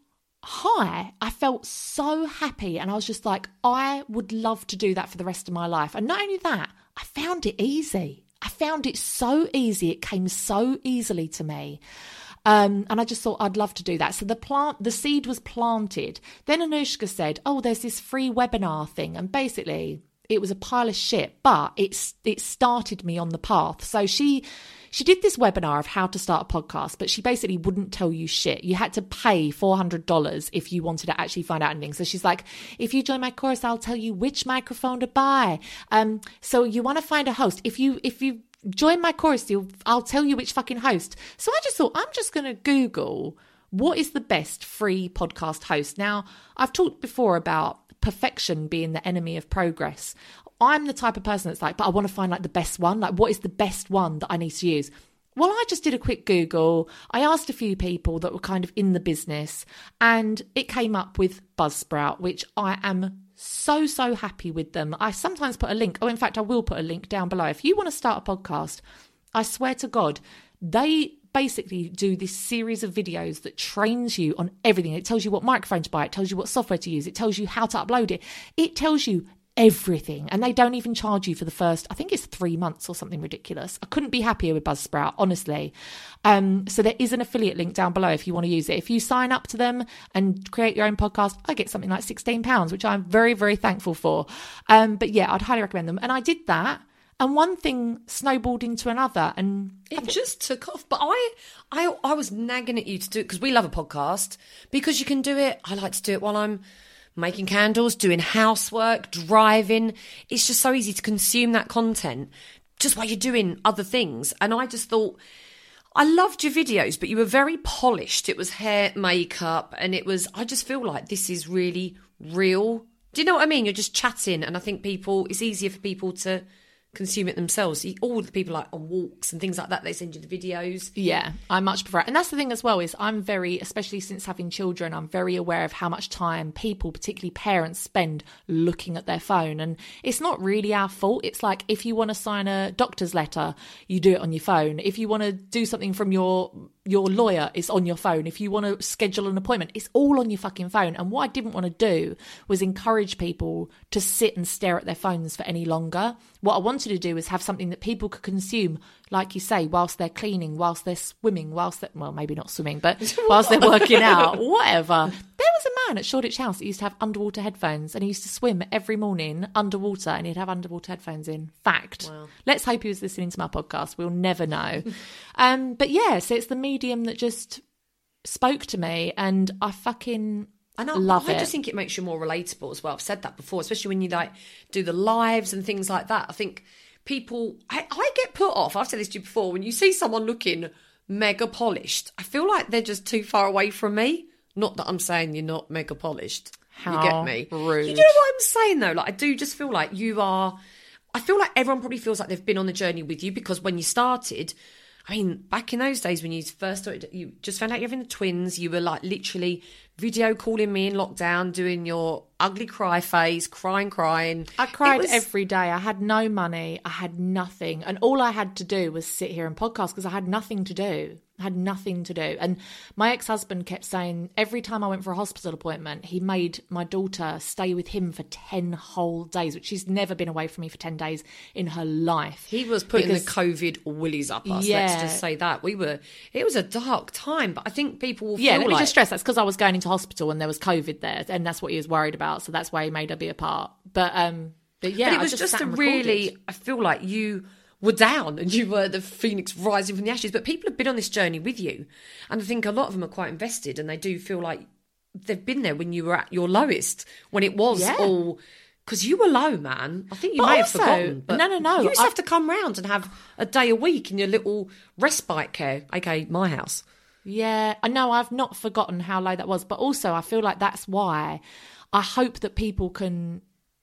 S5: high. I felt so happy. And I was just like, I would love to do that for the rest of my life. And not only that, I found it easy. I found it so easy. It came so easily to me. Um, and I just thought I'd love to do that. So the plant, the seed was planted. Then Anushka said, oh, there's this free webinar thing. And basically it was a pile of shit, but it's, it started me on the path. So she, she did this webinar of how to start a podcast, but she basically wouldn't tell you shit. You had to pay four hundred dollars if you wanted to actually find out anything. So she's like, if you join my course, I'll tell you which microphone to buy. Um, so you want to find a host. If you, if you, join my course, you'll, I'll tell you which fucking host. So I just thought, I'm just going to Google what is the best free podcast host. Now, I've talked before about perfection being the enemy of progress. I'm the type of person that's like, but I want to find like the best one. Like, what is the best one that I need to use? Well, I just did a quick Google. I asked a few people that were kind of in the business, and it came up with Buzzsprout, which I am so, so happy with them. I sometimes put a link. Oh, in fact, I will put a link down below. If you want to start a podcast, I swear to God, they basically do this series of videos that trains you on everything. It tells you what microphone to buy. It tells you what software to use. It tells you how to upload it. It tells you everything. And they don't even charge you for the first, I think it's three months or something ridiculous. I couldn't be happier with Buzzsprout, honestly. Um, so there is an affiliate link down below if you want to use it. If you sign up to them and create your own podcast, I get something like sixteen pounds, which I'm very, very thankful for. Um, but yeah, I'd highly recommend them. And I did that. And one thing snowballed into another, and
S6: it just took off. But I, I, I was nagging at you to do it because we love a podcast, because you can do it. I like to do it while I'm making candles, doing housework, driving. It's just so easy to consume that content just while you're doing other things. And I just thought, I loved your videos, but you were very polished. It was hair, makeup, and it was, I just feel like this is really real. Do you know what I mean? You're just chatting, and I think people, it's easier for people to consume it themselves. All the people like on walks and things like that, they send you the videos.
S5: Yeah, I much prefer it. And that's the thing as well, is I'm very, especially since having children, I'm very aware of how much time people, particularly parents, spend looking at their phone. And it's not really our fault. It's like, if you want to sign a doctor's letter, you do it on your phone. If you want to do something from your your lawyer, it's on your phone. If you want to schedule an appointment, it's all on your fucking phone. And what I didn't want to do was encourage people to sit and stare at their phones for any longer. What I wanted to do was have something that people could consume, like you say, whilst they're cleaning, whilst they're swimming, whilst they're, well, maybe not swimming, but whilst they're working out, whatever. There was a man at Shoreditch House that used to have underwater headphones, and he used to swim every morning underwater, and he'd have underwater headphones in. Fact. Wow. Let's hope he was listening to my podcast. We'll never know. um, but yeah, so it's the medium that just spoke to me, and I fucking...
S6: And I
S5: love
S6: I
S5: it.
S6: just think it makes you more relatable as well. I've said that before, especially when you like do the lives and things like that. I think people, I, I get put off. I've said this to you before. When you see someone looking mega polished, I feel like they're just too far away from me. Not that I'm saying you're not mega polished.
S5: How
S6: you get me?
S5: Rude.
S6: You know what I'm saying though? Like, I do just feel like you are. I feel like everyone probably feels like they've been on the journey with you, because when you started, I mean, back in those days when you first started, you just found out you're having the twins, you were like literally video calling me in lockdown, doing your ugly cry face, crying, crying.
S5: I cried
S6: was...
S5: every day. I had no money. I had nothing. And all I had to do was sit here and podcast, because I had nothing to do. I had nothing to do. And my ex-husband kept saying every time I went for a hospital appointment, he made my daughter stay with him for ten whole days, which she's never been away from me for ten days in her life.
S6: He was putting
S5: because,
S6: the COVID willies up us.
S5: Yeah.
S6: Let's just say that. We were, it was a dark time, but I think people will feel
S5: Yeah, let me
S6: like...
S5: just stress, that's because I was going into hospital and there was COVID there, and that's what he was worried about. So that's why he made her be apart. But, um, but yeah,
S6: but it was
S5: I just,
S6: just a
S5: and
S6: really,
S5: recorded.
S6: I feel like you were down and you were the phoenix rising from the ashes, but people have been on this journey with you, and I think a lot of them are quite invested, and they do feel like they've been there when you were at your lowest, when it was
S5: Yeah.
S6: all, because you were low, man. I think you
S5: But
S6: may
S5: also-
S6: have forgotten, but
S5: no, no, no,
S6: you used to
S5: I've-
S6: have to come round and have a day a week in your little respite care, aka my house.
S5: Yeah, I know, I've not forgotten how low that was, but also I feel like that's why I hope that people can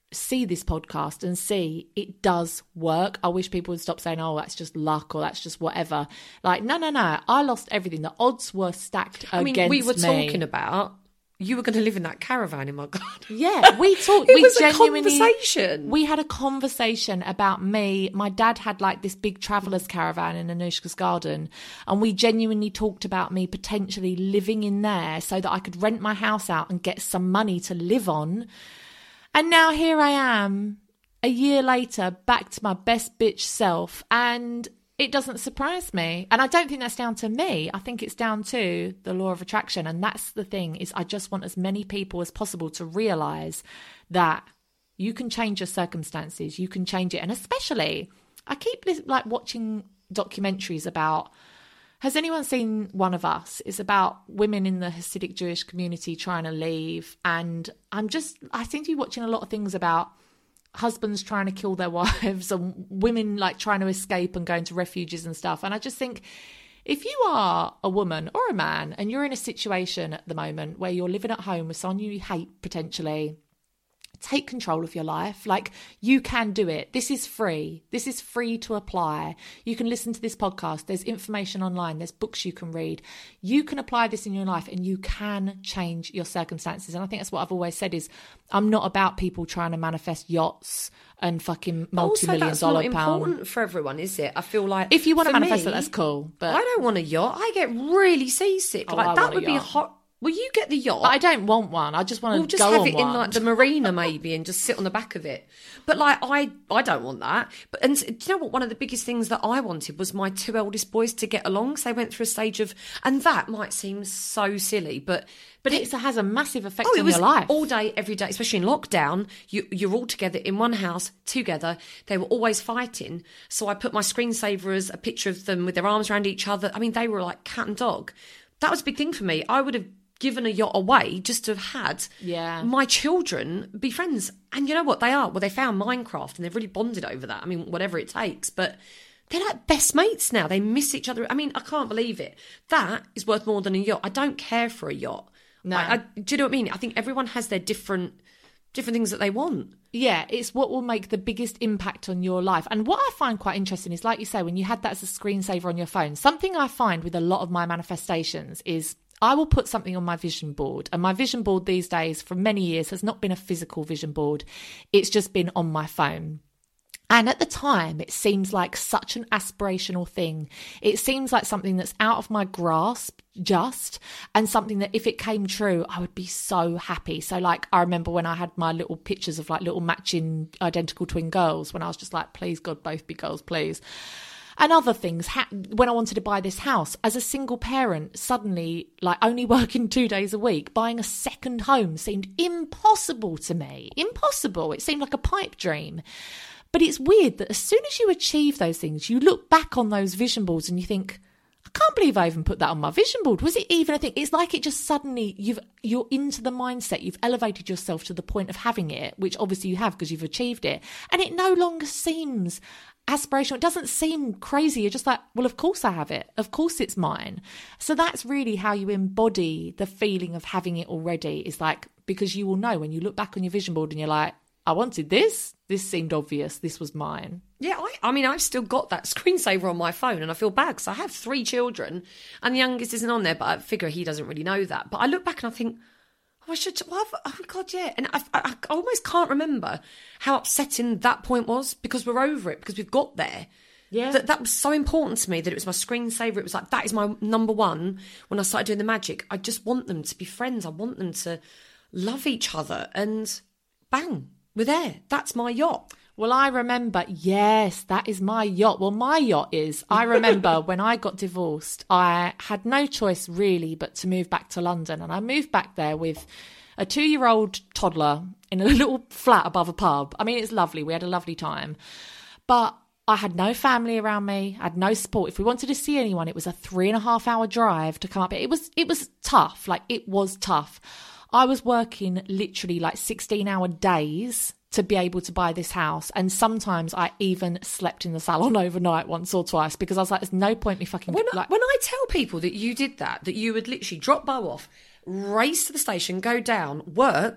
S5: see this podcast and see it does work. I wish people would stop saying, oh, that's just luck or that's just whatever. Like, no, no, no. I lost everything. The odds were stacked
S6: I mean,
S5: against
S6: we were
S5: me.
S6: talking about you were going to live in that caravan in my garden.
S5: Yeah, we talked.
S6: It
S5: we
S6: was a
S5: genuinely,
S6: conversation.
S5: We had a conversation about me. My dad had like this big traveller's caravan in Anushka's garden, and we genuinely talked about me potentially living in there so that I could rent my house out and get some money to live on. And now here I am, a year later, back to my best bitch self, and it doesn't surprise me. And I don't think that's down to me. I think it's down to the law of attraction. And that's the thing, is I just want as many people as possible to realise that you can change your circumstances, you can change it. And especially, I keep like watching documentaries about, has anyone seen One of Us? It's about women in the Hasidic Jewish community trying to leave. And I'm just, I seem to be watching a lot of things about husbands trying to kill their wives and women like trying to escape and going to refuges and stuff. And I just think, if you are a woman or a man and you're in a situation at the moment where you're living at home with someone you hate potentially, take control of your life. Like, you can do it. This is free. This is free to apply. You can listen to this podcast. There's information online. There's books you can read. You can apply this in your life and you can change your circumstances. And I think that's what I've always said is, I'm not about people trying to manifest yachts and fucking multi-million dollar pound.
S6: That's not important for everyone, is it? I feel like
S5: if you want to manifest
S6: me,
S5: it, that's cool. But
S6: I don't want a yacht. I get really seasick.
S5: Oh,
S6: like
S5: I
S6: that
S5: want a
S6: would be
S5: yacht.
S6: hot. Well, you get the yacht.
S5: But I don't want one. I just want to
S6: We'll just
S5: go
S6: have
S5: on
S6: it
S5: one.
S6: in like the marina maybe and just sit on the back of it. But like I, I don't want that. But and do you know what? One of the biggest things that I wanted was my two eldest boys to get along. So they went through a stage of, and that might seem so silly, but
S5: But it has a massive effect
S6: oh, it
S5: on
S6: was
S5: your life.
S6: all day, every day, especially in lockdown. You, you're all together in one house together. They were always fighting. So I put my screensaver as a picture of them with their arms around each other. I mean, they were like cat and dog. That was a big thing for me. I would have given a yacht away just to have had
S5: Yeah.
S6: my children be friends. And you know what they are? Well, they found Minecraft and they've really bonded over that. I mean, whatever it takes. But they're like best mates now. They miss each other. I mean, I can't believe it. That is worth more than a yacht. I don't care for a yacht.
S5: No.
S6: I, I, do you know what I mean? I think everyone has their different different things that they want.
S5: Yeah, it's what will make the biggest impact on your life. And what I find quite interesting is, like you say, when you had that as a screensaver on your phone, something I find with a lot of my manifestations is I will put something on my vision board. And my vision board these days, for many years, has not been a physical vision board. It's just been on my phone. And at the time, it seems like such an aspirational thing. It seems like something that's out of my grasp just, and something that if it came true, I would be so happy. So like, I remember when I had my little pictures of like little matching identical twin girls, when I was just like, please God, both be girls, please. And other things, ha- when I wanted to buy this house, as a single parent, suddenly, like only working two days a week, buying a second home seemed impossible to me. Impossible. It seemed like a pipe dream. But it's weird that as soon as you achieve those things, you look back on those vision boards and you think, I can't believe I even put that on my vision board. Was it even a thing? It's like it just suddenly, you've, you're into the mindset. You've elevated yourself to the point of having it, which obviously you have because you've achieved it. And it no longer seems aspirational. It doesn't seem crazy. You're just like, well, of course I have it. Of course it's mine. So that's really how you embody the feeling of having it already. Is like, because you will know when you look back on your vision board and you're like, I wanted this. This seemed obvious. This was mine.
S6: Yeah, I, I mean, I've still got that screensaver on my phone and I feel bad because I have three children and the youngest isn't on there, but I figure he doesn't really know that. But I look back and I think, oh, I should, well, oh my God, yeah. And I, I, I almost can't remember how upsetting that point was because we're over it, because we've got there.
S5: Yeah.
S6: That, that was so important to me that it was my screensaver. It was like, that is my number one when I started doing the magic. I just want them to be friends. I want them to love each other and bang. We're there. That's my yacht.
S5: Well, I remember, yes, that is my yacht. Well, my yacht is, I remember when I got divorced, I had no choice really but to move back to London. And I moved back there with a two-year-old toddler in a little flat above a pub. I mean, it's lovely. We had a lovely time. But I had no family around me. I had no support. If we wanted to see anyone, it was a three and a half hour drive to come up here. It was, it was tough. Like, it was tough. I was working literally like sixteen hour days to be able to buy this house. And sometimes I even slept in the salon overnight once or twice because I was like, there's no point me fucking...
S6: When,
S5: like,
S6: I, when I tell people that you did that, that you would literally drop Bo off, race to the station, go down, work,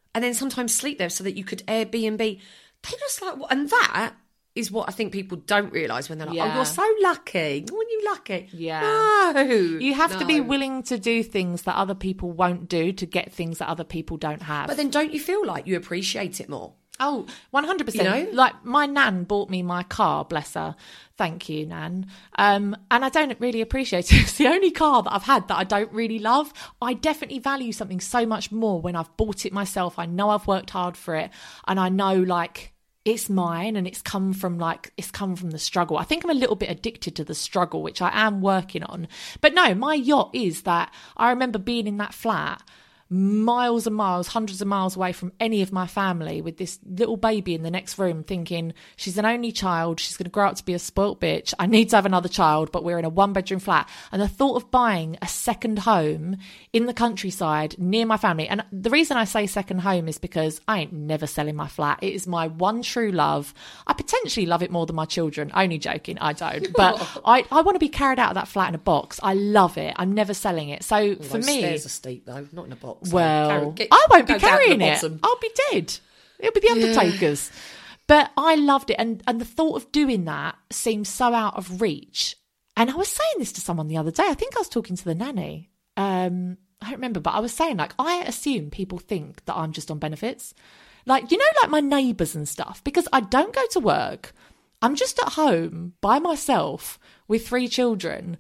S6: and then sometimes sleep there so that you could Airbnb. They just like, and that is what I think people don't realise when they're like,
S5: Yeah.
S6: oh, you're so lucky. Weren't you lucky?
S5: Yeah.
S6: No.
S5: You have to be
S6: No.
S5: willing to do things that other people won't do to get things that other people don't have.
S6: But then don't you feel like you appreciate it more?
S5: Oh, one hundred percent.
S6: You know?
S5: Like, my nan bought me my car, bless her. Thank you, Nan. Um, and I don't really appreciate it. It's the only car that I've had that I don't really love. I definitely value something so much more when I've bought it myself. I know I've worked hard for it, and I know, like, it's mine, and it's come from like it's come from the struggle. I think I'm a little bit addicted to the struggle, which I am working on. But no, my yacht is that I remember being in that flat miles and miles, hundreds of miles away from any of my family, with this little baby in the next room, thinking she's an only child, she's going to grow up to be a spoilt bitch, I need to have another child, but we're in a one bedroom flat. And the thought of buying a second home in the countryside near my family, and the reason I say second home is because I ain't never selling my flat. It is my one true love. I potentially love it more than my children. Only joking, I don't. But I, I want to be carried out of that flat in a box. I love it. I'm never selling it. So
S6: Well,
S5: for
S6: those
S5: me,
S6: stairs are steep though, not in a box. So
S5: well,
S6: carry- get-
S5: I won't be
S6: go down to the
S5: carrying it.
S6: bottom.
S5: I'll be dead. It'll be the Undertakers. But I loved it. And, and the thought of doing that seemed so out of reach. And I was saying this to someone the other day. I think I was talking to the nanny. Um, I don't remember, but I was saying, like, I assume people think that I'm just on benefits. Like, you know, like my neighbours and stuff, because I don't go to work. I'm just at home by myself with three children.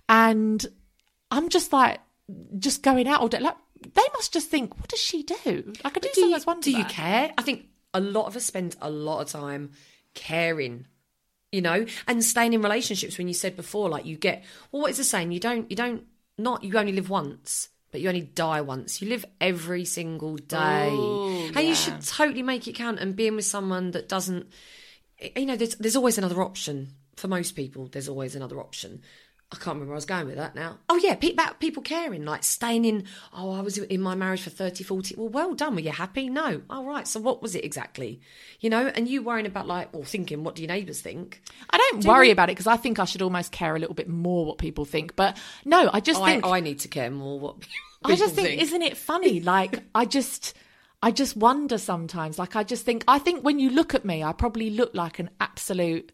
S5: And I'm just like, just going out all day. Like, they must just think, what does she do? I could do,
S6: Do you,
S5: sometimes wonder
S6: do you
S5: that.
S6: care? I think a lot of us spend a lot of time caring, you know, and staying in relationships. When you said before, like, you get, well, what is the saying? You don't, you don't, not you only live once, but you only die once. You live every single day.
S5: Oh,
S6: and
S5: yeah.
S6: you should totally make it count. And being with someone that doesn't, you know, there's, there's always another option. For most people, there's always another option. I can't remember where I was going with that now. Oh, yeah, pe- about people caring, like staying in, oh, I was in my marriage for thirty, forty. Well, well done. Were you happy? No. All right. So what was it exactly? You know, and you worrying about, like, or thinking, what do your neighbours think?
S5: I don't
S6: Do
S5: worry
S6: you?
S5: about it because I think I should almost care a little bit more what people think. But no, I just
S6: I,
S5: think...
S6: I need to care more what people
S5: I just think,
S6: think.
S5: isn't it funny? Like, I just... I just wonder sometimes. Like, I just think... I think when you look at me, I probably look like an absolute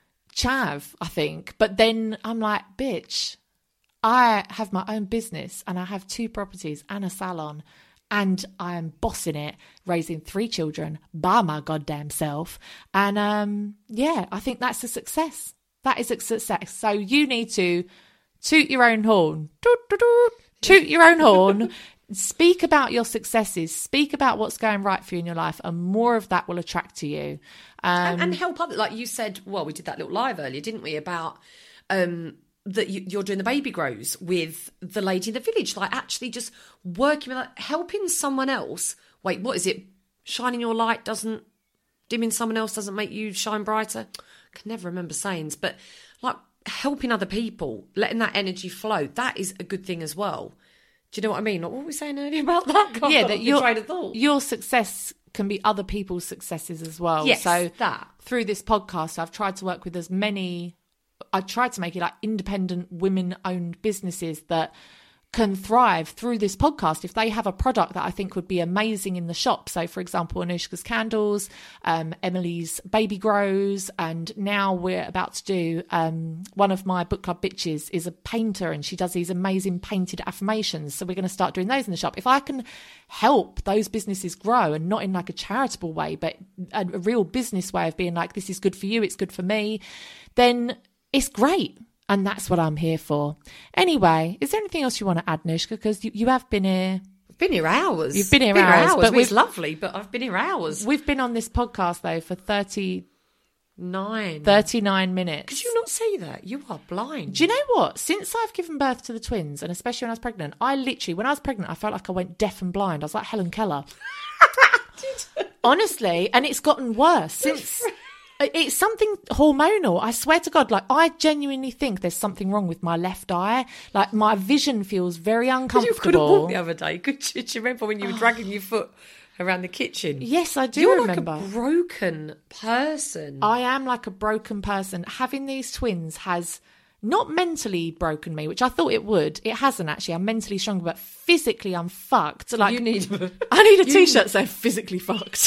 S5: chav, I think. But then I'm like, bitch... I have my own business and I have two properties and a salon and I am bossing it, raising three children by my goddamn self. And um, yeah, I think that's a success. That is a success. So you need to toot your own horn, toot, toot, toot, toot your own horn, speak about your successes, speak about what's going right for you in your life, and more of that will attract to you. Um,
S6: and, and help others. Like you said, well, we did that little live earlier, didn't we, about... Um, that you, you're doing the baby grows with the lady in the village, like actually just working with, like, helping someone else. Wait, what is it? Shining your light doesn't, dimming someone else doesn't make you shine brighter. I can never remember sayings, but like helping other people, letting that energy flow, that is a good thing as well. Do you know what I mean? Like, what were we saying earlier about that? God,
S5: yeah, that
S6: your
S5: your,
S6: train of thought.
S5: your success can be other people's successes as well.
S6: Yes,
S5: so
S6: that.
S5: Through this podcast, I've tried to work with as many... I tried to make it like independent women-owned businesses that can thrive through this podcast if they have a product that I think would be amazing in the shop. So, for example, Anushka's Candles, um, Emily's Baby Grows, and now we're about to do um, one of my book club bitches is a painter and she does these amazing painted affirmations. So we're going to start doing those in the shop. If I can help those businesses grow, and not in like a charitable way, but a, a real business way of being like, this is good for you, it's good for me, then it's great. And that's what I'm here for. Anyway, is there anything else you want to add, Nushka? Because you, you have been here.
S6: I've been here hours.
S5: You've been here hours,
S6: hours.
S5: but
S6: But it's
S5: we've-
S6: lovely, but I've been here hours.
S5: We've been on this podcast, though, for thirty,
S6: Nine.
S5: thirty-nine minutes.
S6: Could you not see that? You are blind.
S5: Do you know what? Since I've given birth to the twins, and especially when I was pregnant, I literally, when I was pregnant, I felt like I went deaf and blind. I was like Helen Keller. Honestly, and it's gotten worse since... It's something hormonal. I swear to God, like, I genuinely think there's something wrong with my left eye. Like, my vision feels very uncomfortable.
S6: You couldn't walk the other day, could you? Do you remember when you were dragging your foot around the kitchen?
S5: Yes, I do
S6: You're
S5: remember.
S6: like a broken person.
S5: I am like a broken person. Having these twins has not mentally broken me, which I thought it would. It hasn't actually. I'm mentally strong, but physically I'm fucked. Like
S6: You need.
S5: I need a t-shirt saying physically fucked.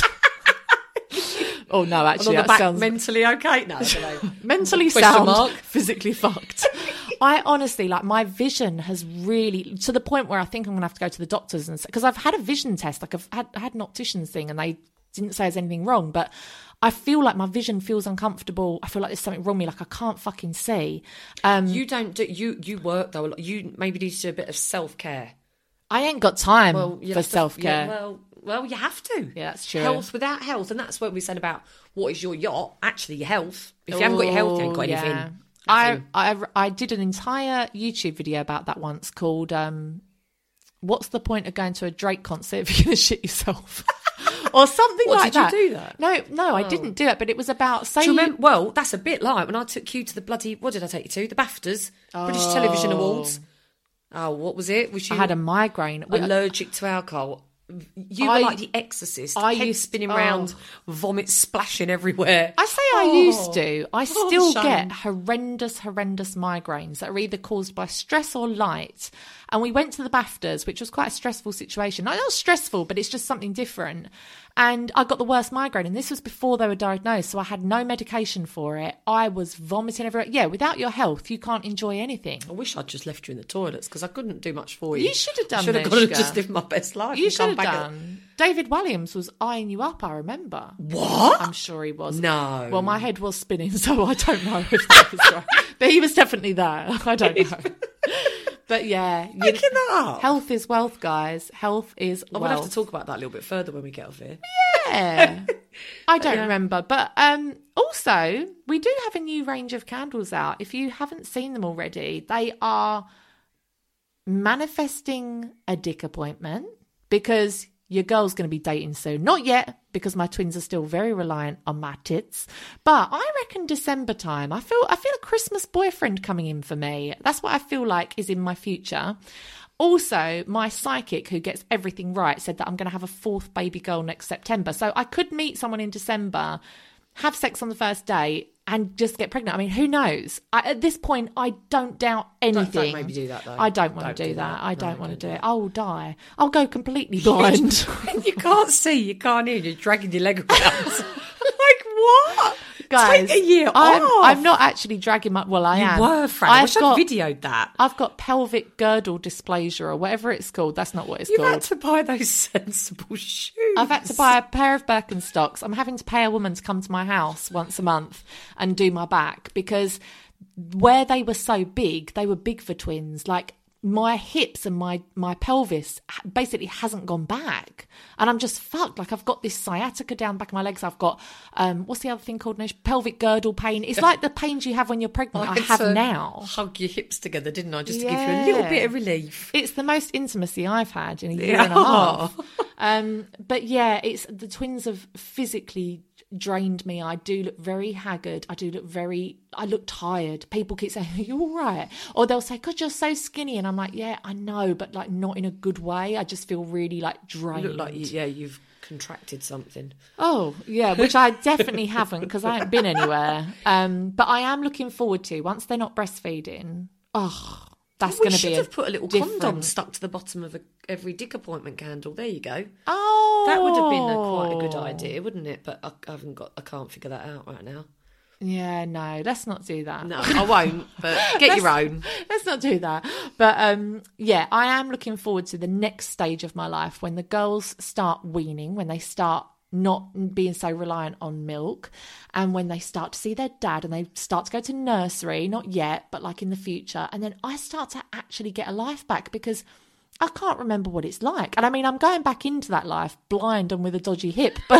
S5: Oh no, actually,
S6: And on the
S5: that
S6: back,
S5: sounds
S6: mentally okay. No, I don't know.
S5: mentally
S6: Question
S5: sound,
S6: mark.
S5: physically fucked. I honestly, like, my vision has really, to the point where I think I'm going to have to go to the doctors and because I've had a vision test, like I've had, I had an optician's thing, and they didn't say there's anything wrong, but I feel like my vision feels uncomfortable. I feel like there's something wrong with me, like I can't fucking see. Um,
S6: You don't do. You you work though. a lot. You maybe need to do a bit of self care.
S5: I ain't got time
S6: Well, you
S5: for
S6: have to-
S5: self care.
S6: yeah, well, well, you have to.
S5: Yeah, that's true.
S6: Health without health, and that's what we said about what is your yacht. Actually, your health. If you haven't got your health, you ain't got
S5: Oh,
S6: anything.
S5: yeah. I,
S6: Nothing.
S5: I I did an entire YouTube video about that once called um, "What's the point of going to a Drake concert if you're going to shit yourself?" or something
S6: What,
S5: like
S6: did you
S5: that.
S6: do that?
S5: No, no, I didn't do it. But it was about say.
S6: Do you remember? Well, that's a bit like when I took you to the bloody. What did I take you to? The BAFTAs, British Television Awards. Oh, what was it? Was you
S5: I had a migraine.
S6: allergic to alcohol? You
S5: I-
S6: were like the Exorcist.
S5: I
S6: head
S5: used-
S6: spinning
S5: oh.
S6: round, vomit splashing everywhere.
S5: I say I
S6: Oh.
S5: used to. I
S6: Oh,
S5: still
S6: shame.
S5: get horrendous, horrendous migraines that are either caused by stress or light. And we went to the BAFTAs, which was quite a stressful situation. Not not stressful, but it's just something different. And I got the worst migraine. And this was before they were diagnosed. So I had no medication for it. I was vomiting everywhere. Yeah, without your health, you can't enjoy anything.
S6: I wish I'd just left you in the toilets because I couldn't do much for you.
S5: You should have done
S6: I should have
S5: this,
S6: gone and
S5: Sugar.
S6: just lived my best life.
S5: You
S6: and
S5: should
S6: come
S5: have
S6: back at-
S5: done. David Williams was eyeing you up, I remember.
S6: What?
S5: I'm sure he was.
S6: No.
S5: Well, my head was spinning, so I don't know if that was right. But he was definitely there. I don't know. But yeah. you-
S6: Making that up.
S5: Health is wealth, guys. Health is
S6: I
S5: wealth.
S6: would have to talk about that a little bit further when we get off here.
S5: Yeah. I don't
S6: Yeah.
S5: remember. But um, also, we do have a new range of candles out. If you haven't seen them already, they are manifesting a dick appointment because your girl's going to be dating soon. Not yet, because my twins are still very reliant on my tits. But I reckon December time, I feel I feel a Christmas boyfriend coming in for me. That's what I feel like is in my future. Also, my psychic, who gets everything right, said that I'm going to have a fourth baby girl next September. So I could meet someone in December, have sex on the first day, and just get pregnant. I mean, who knows? I, at this point, I don't doubt anything.
S6: don't maybe do that, though.
S5: I don't want
S6: Don't
S5: to do,
S6: do
S5: that.
S6: that.
S5: I
S6: No,
S5: don't want to
S6: don't
S5: do
S6: do
S5: it.
S6: that.
S5: I'll die. I'll go completely blind.
S6: You can't see, you can't hear, you're dragging your leg around. Like, what?
S5: Guys,
S6: Take a year
S5: I'm,
S6: off.
S5: I'm not actually dragging my... Well, I
S6: You
S5: am.
S6: were, Fran. I wish I'd
S5: got,
S6: videoed that.
S5: I've got pelvic girdle dysplasia or whatever it's called. That's not what it's
S6: You've
S5: called.
S6: had to buy those sensible shoes.
S5: I've had to buy a pair of Birkenstocks. I'm having to pay a woman to come to my house once a month and do my back because where they were so big, they were big for twins. Like my hips and my, my pelvis basically hasn't gone back. And I'm just fucked. Like I've got this sciatica down the back of my legs. I've got, um, what's the other thing called? Nish? Pelvic girdle pain. It's like the pains you have when you're pregnant. I,
S6: had
S5: have
S6: to
S5: now.
S6: Hug your hips together, didn't I? Just to
S5: Yeah.
S6: give you a little bit of relief.
S5: It's the most intimacy I've had in a year
S6: Yeah.
S5: and a half. Um, but yeah, it's the twins have physically drained me. I do look very haggard. I do look very, I look tired. People keep saying, are you all right? Or they'll say, God, you're so skinny. And I'm like, yeah, I know, but like not in a good way. I just feel really like drained.
S6: You look like, you, yeah, you've contracted something.
S5: Oh, yeah, which I definitely haven't because I haven't been anywhere. Um, but I am looking forward to, once they're not breastfeeding, oh, that's
S6: we
S5: going to
S6: should
S5: be
S6: have
S5: a
S6: put a little
S5: different-
S6: condom stuck to the bottom of a, every dick appointment candle. There you go.
S5: Oh,
S6: That would have been a, quite a good idea, wouldn't it? But I, I haven't got, I can't figure that out right now.
S5: Yeah, no, let's not do that.
S6: No, I won't. But get your own.
S5: Let's not do that. But um, yeah, I am looking forward to the next stage of my life when the girls start weaning, when they start not being so reliant on milk, and when they start to see their dad and they start to go to nursery, not yet, but like in the future. And then I start to actually get a life back because I can't remember what it's like. And I mean, I'm going back into that life blind and with a dodgy hip, but...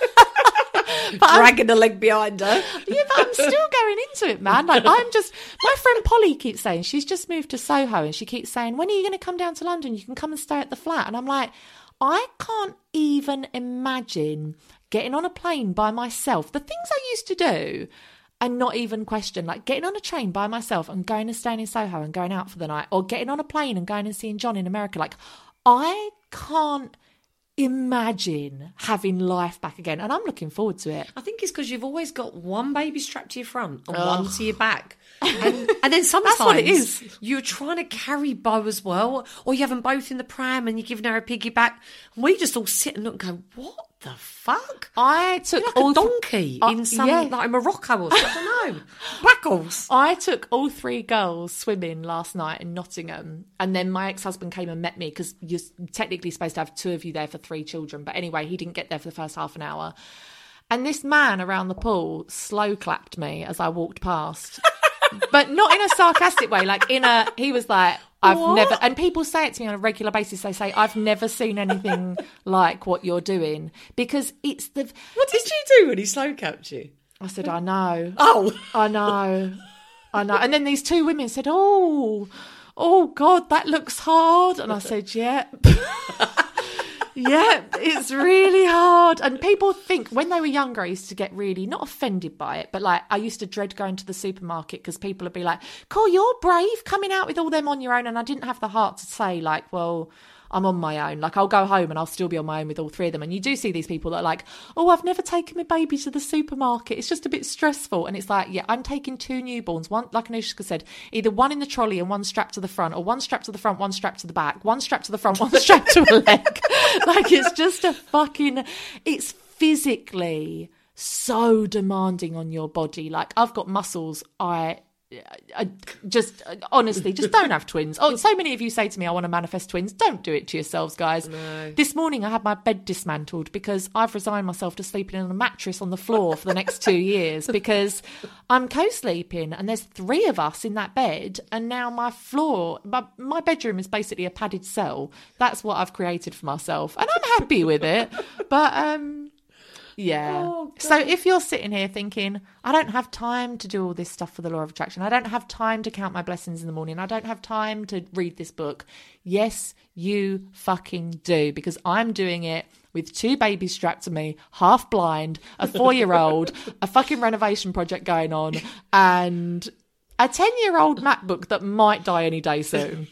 S5: But
S6: Dragging the leg behind her.
S5: Yeah, but I'm still going into it, man. Like I'm just, my friend Polly keeps saying, she's just moved to Soho and she keeps saying, when are you going to come down to London? You can come and stay at the flat. And I'm like, I can't even imagine getting on a plane by myself. The things I used to do and not even question, like getting on a train by myself and going and staying in Soho and going out for the night, or getting on a plane and going and seeing John in America. Like I can't imagine having life back again. And I'm looking forward to it.
S6: I think it's because you've always got one baby strapped to your front and
S5: Ugh.
S6: one to your back. And, and then sometimes
S5: That's what it is.
S6: you're trying to carry Bo as well, or you have them both in the pram and you're giving her a piggyback. And we just all sit and look and go, what the fuck?
S5: I took
S6: You're like
S5: all
S6: a donkey
S5: uh,
S6: in some,
S5: yeah.
S6: like Morocco or something. I don't know. Blackles.
S5: I took all three girls swimming last night in Nottingham, and then my ex-husband came and met me because you're technically supposed to have two of you there for three children. But anyway, he didn't get there for the first half an hour. And this man around the pool slow clapped me as I walked past. But not in a sarcastic way, like in a, he was like, I've
S6: What?
S5: never, and people say it to me on a regular basis. They say, I've never seen anything like what you're doing, because it's the,
S6: What did you do when he slow capped you?
S5: I said, I know.
S6: Oh.
S5: I know. I know. And then these two women said, oh, oh God, that looks hard. And I said, yeah. Yeah, it's really hard. And people think when they were younger, I used to get really, not offended by it, but like I used to dread going to the supermarket because people would be like, cool, you're brave coming out with all them on your own. And I didn't have the heart to say like, well, I'm on my own. Like I'll go home and I'll still be on my own with all three of them. And you do see these people that are like, oh, I've never taken my baby to the supermarket. It's just a bit stressful. And it's like, yeah, I'm taking two newborns. One, like Anushka said, either one in the trolley and one strapped to the front, or one strapped to the front, one strapped to the back, one strapped to the front, one strapped to a leg. Like it's just a fucking, it's physically so demanding on your body. Like I've got muscles. I, I just honestly just don't have twins. Oh, so many of you say to me, I want to manifest twins. Don't do it to yourselves, guys.
S6: No.
S5: This morning I had my bed dismantled because I've resigned myself to sleeping on a mattress on the floor for the next two years because I'm co-sleeping and there's three of us in that bed, and now my floor, my, my bedroom is basically a padded cell. That's what I've created for myself, and I'm happy with it. But um yeah.
S6: Oh,
S5: so if you're sitting here thinking, I don't have time to do all this stuff for the law of attraction, I don't have time to count my blessings in the morning, I don't have time to read this book. Yes, you fucking do, because I'm doing it with two babies strapped to me, half blind, a four-year-old, a fucking renovation project going on, and a ten-year-old MacBook that might die any day soon.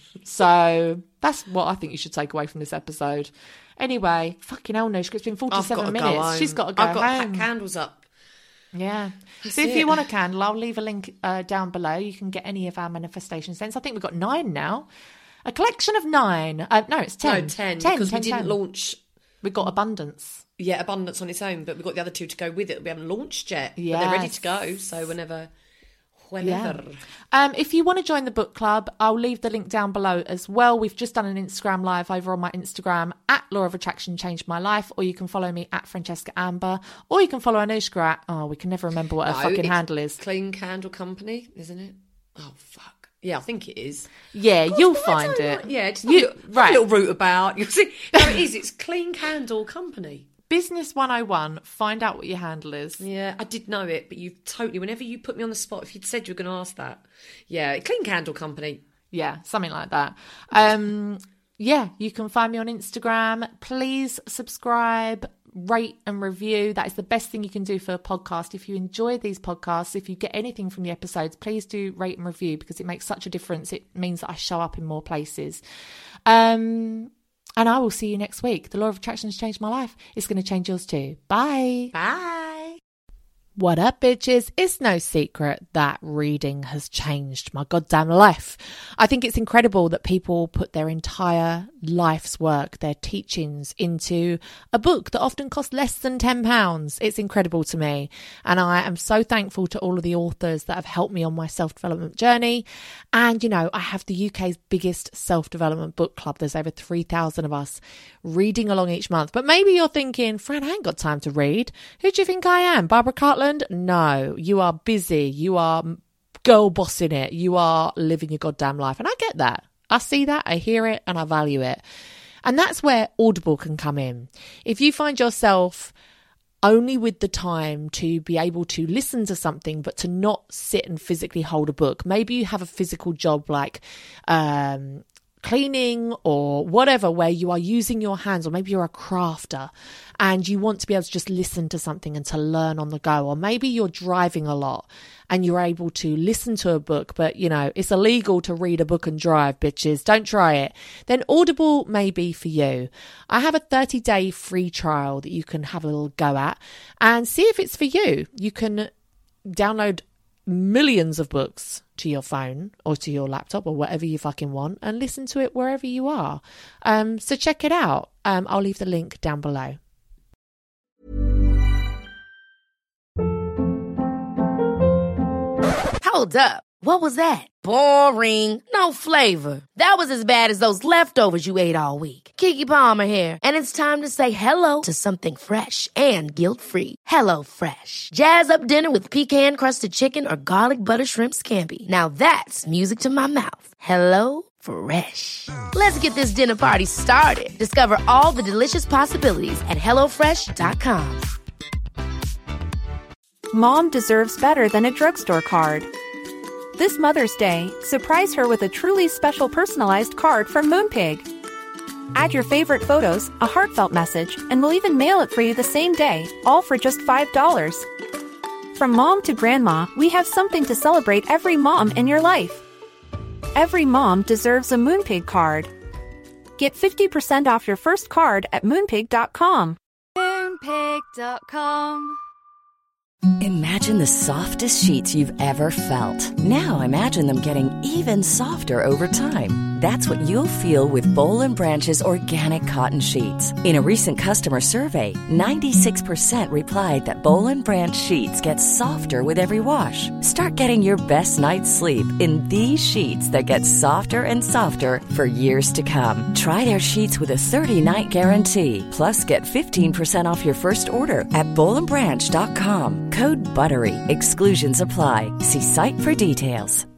S5: So that's what I think you should take away from this episode. Anyway, fucking hell, Noosh, it's been forty-seven minutes. She's got to go
S6: I've got
S5: home.
S6: to pack candles up.
S5: Yeah.
S6: That's
S5: so if
S6: it.
S5: you want a candle, I'll leave a link uh, down below. You can get any of our manifestation scents. I think we've got nine now. A collection of nine. Uh, no, it's ten.
S6: No, ten,
S5: ten
S6: because
S5: ten,
S6: we didn't
S5: ten.
S6: launch...
S5: We've got abundance.
S6: Yeah, abundance on its own, but we've got the other two to go with it. We haven't launched yet, but
S5: Yes.
S6: they're ready to go. So whenever, whenever.
S5: Yeah. Um, if you want to join the book club, I'll leave the link down below as well. We've just done an Instagram live over on my Instagram at Law of Attraction Changed My Life, or you can follow me at Francesca Amber, or you can follow Anushka at, oh, we can never remember what her
S6: No,
S5: fucking
S6: it's
S5: handle is.
S6: Clean Candle Company, isn't it? Oh, fuck. Yeah, I think it is.
S5: Yeah,
S6: God,
S5: you'll
S6: why
S5: find
S6: don't
S5: it.
S6: I- yeah, just
S5: You-
S6: a, little,
S5: right.
S6: a little route about. You see, no, it is. It's Clean Candle Company.
S5: Business one oh one, find out what your handle is.
S6: Yeah, I did know it, but you totally, whenever you put me on the spot, if you'd said you were going to ask that. Yeah, Clean Candle Company.
S5: Yeah, something like that. Um, yeah, you can find me on Instagram. Please subscribe, rate and review. That is the best thing you can do for a podcast. If you enjoy these podcasts, if you get anything from the episodes, please do rate and review, because it makes such a difference. It means that I show up in more places. Um, and I will see you next week. The law of attraction has changed my life. It's going to change yours too. Bye.
S6: Bye.
S5: What up, bitches? It's no secret that reading has changed my goddamn life. I think it's incredible that people put their entire life's work, their teachings, into a book that often costs less than ten pounds. It's incredible to me. And I am so thankful to all of the authors that have helped me on my self-development journey. And, you know, I have the U K's biggest self-development book club. There's over three thousand of us reading along each month. But maybe you're thinking, Fran, I ain't got time to read. Who do you think I am? Barbara Cartland? No, you are busy. You are girl bossing it. You are living your goddamn life. And I get that. I see that, I hear it, and I value it. And that's where Audible can come in. If you find yourself only with the time to be able to listen to something, but to not sit and physically hold a book. Maybe you have a physical job like um, cleaning or whatever, where you are using your hands, or maybe you're a crafter and you want to be able to just listen to something and to learn on the go, or maybe you're driving a lot and you're able to listen to a book, but you know, it's illegal to read a book and drive, bitches. Don't try it. Then Audible may be for you. I have a thirty day free trial that you can have a little go at and see if it's for you. You can download millions of books to your phone or to your laptop or whatever you fucking want and listen to it wherever you are. Um, so check it out. Um, I'll leave the link down below.
S4: Hold up. What was that? Boring. No flavor. That was as bad as those leftovers you ate all week. Keke Palmer here, and it's time to say hello to something fresh and guilt-free. Hello Fresh. Jazz up dinner with pecan-crusted chicken or garlic butter shrimp scampi. Now that's music to my mouth. Hello Fresh. Let's get this dinner party started. Discover all the delicious possibilities at hello fresh dot com.
S9: Mom deserves better than a drugstore card. This Mother's Day, surprise her with a truly special personalized card from Moonpig. Add your favorite photos, a heartfelt message, and we'll even mail it for you the same day, all for just five dollars. From mom to grandma, we have something to celebrate every mom in your life. Every mom deserves a Moonpig card. Get fifty percent off your first card at moonpig dot com.
S10: moonpig dot com.
S11: Imagine the softest sheets you've ever felt. Now imagine them getting even softer over time. That's what you'll feel with Boll and Branch's organic cotton sheets. In a recent customer survey, ninety-six percent replied that Boll and Branch sheets get softer with every wash. Start getting your best night's sleep in these sheets that get softer and softer for years to come. Try their sheets with a thirty night guarantee. Plus, get fifteen percent off your first order at boll and branch dot com. Code BUTTERY. Exclusions apply. See site for details.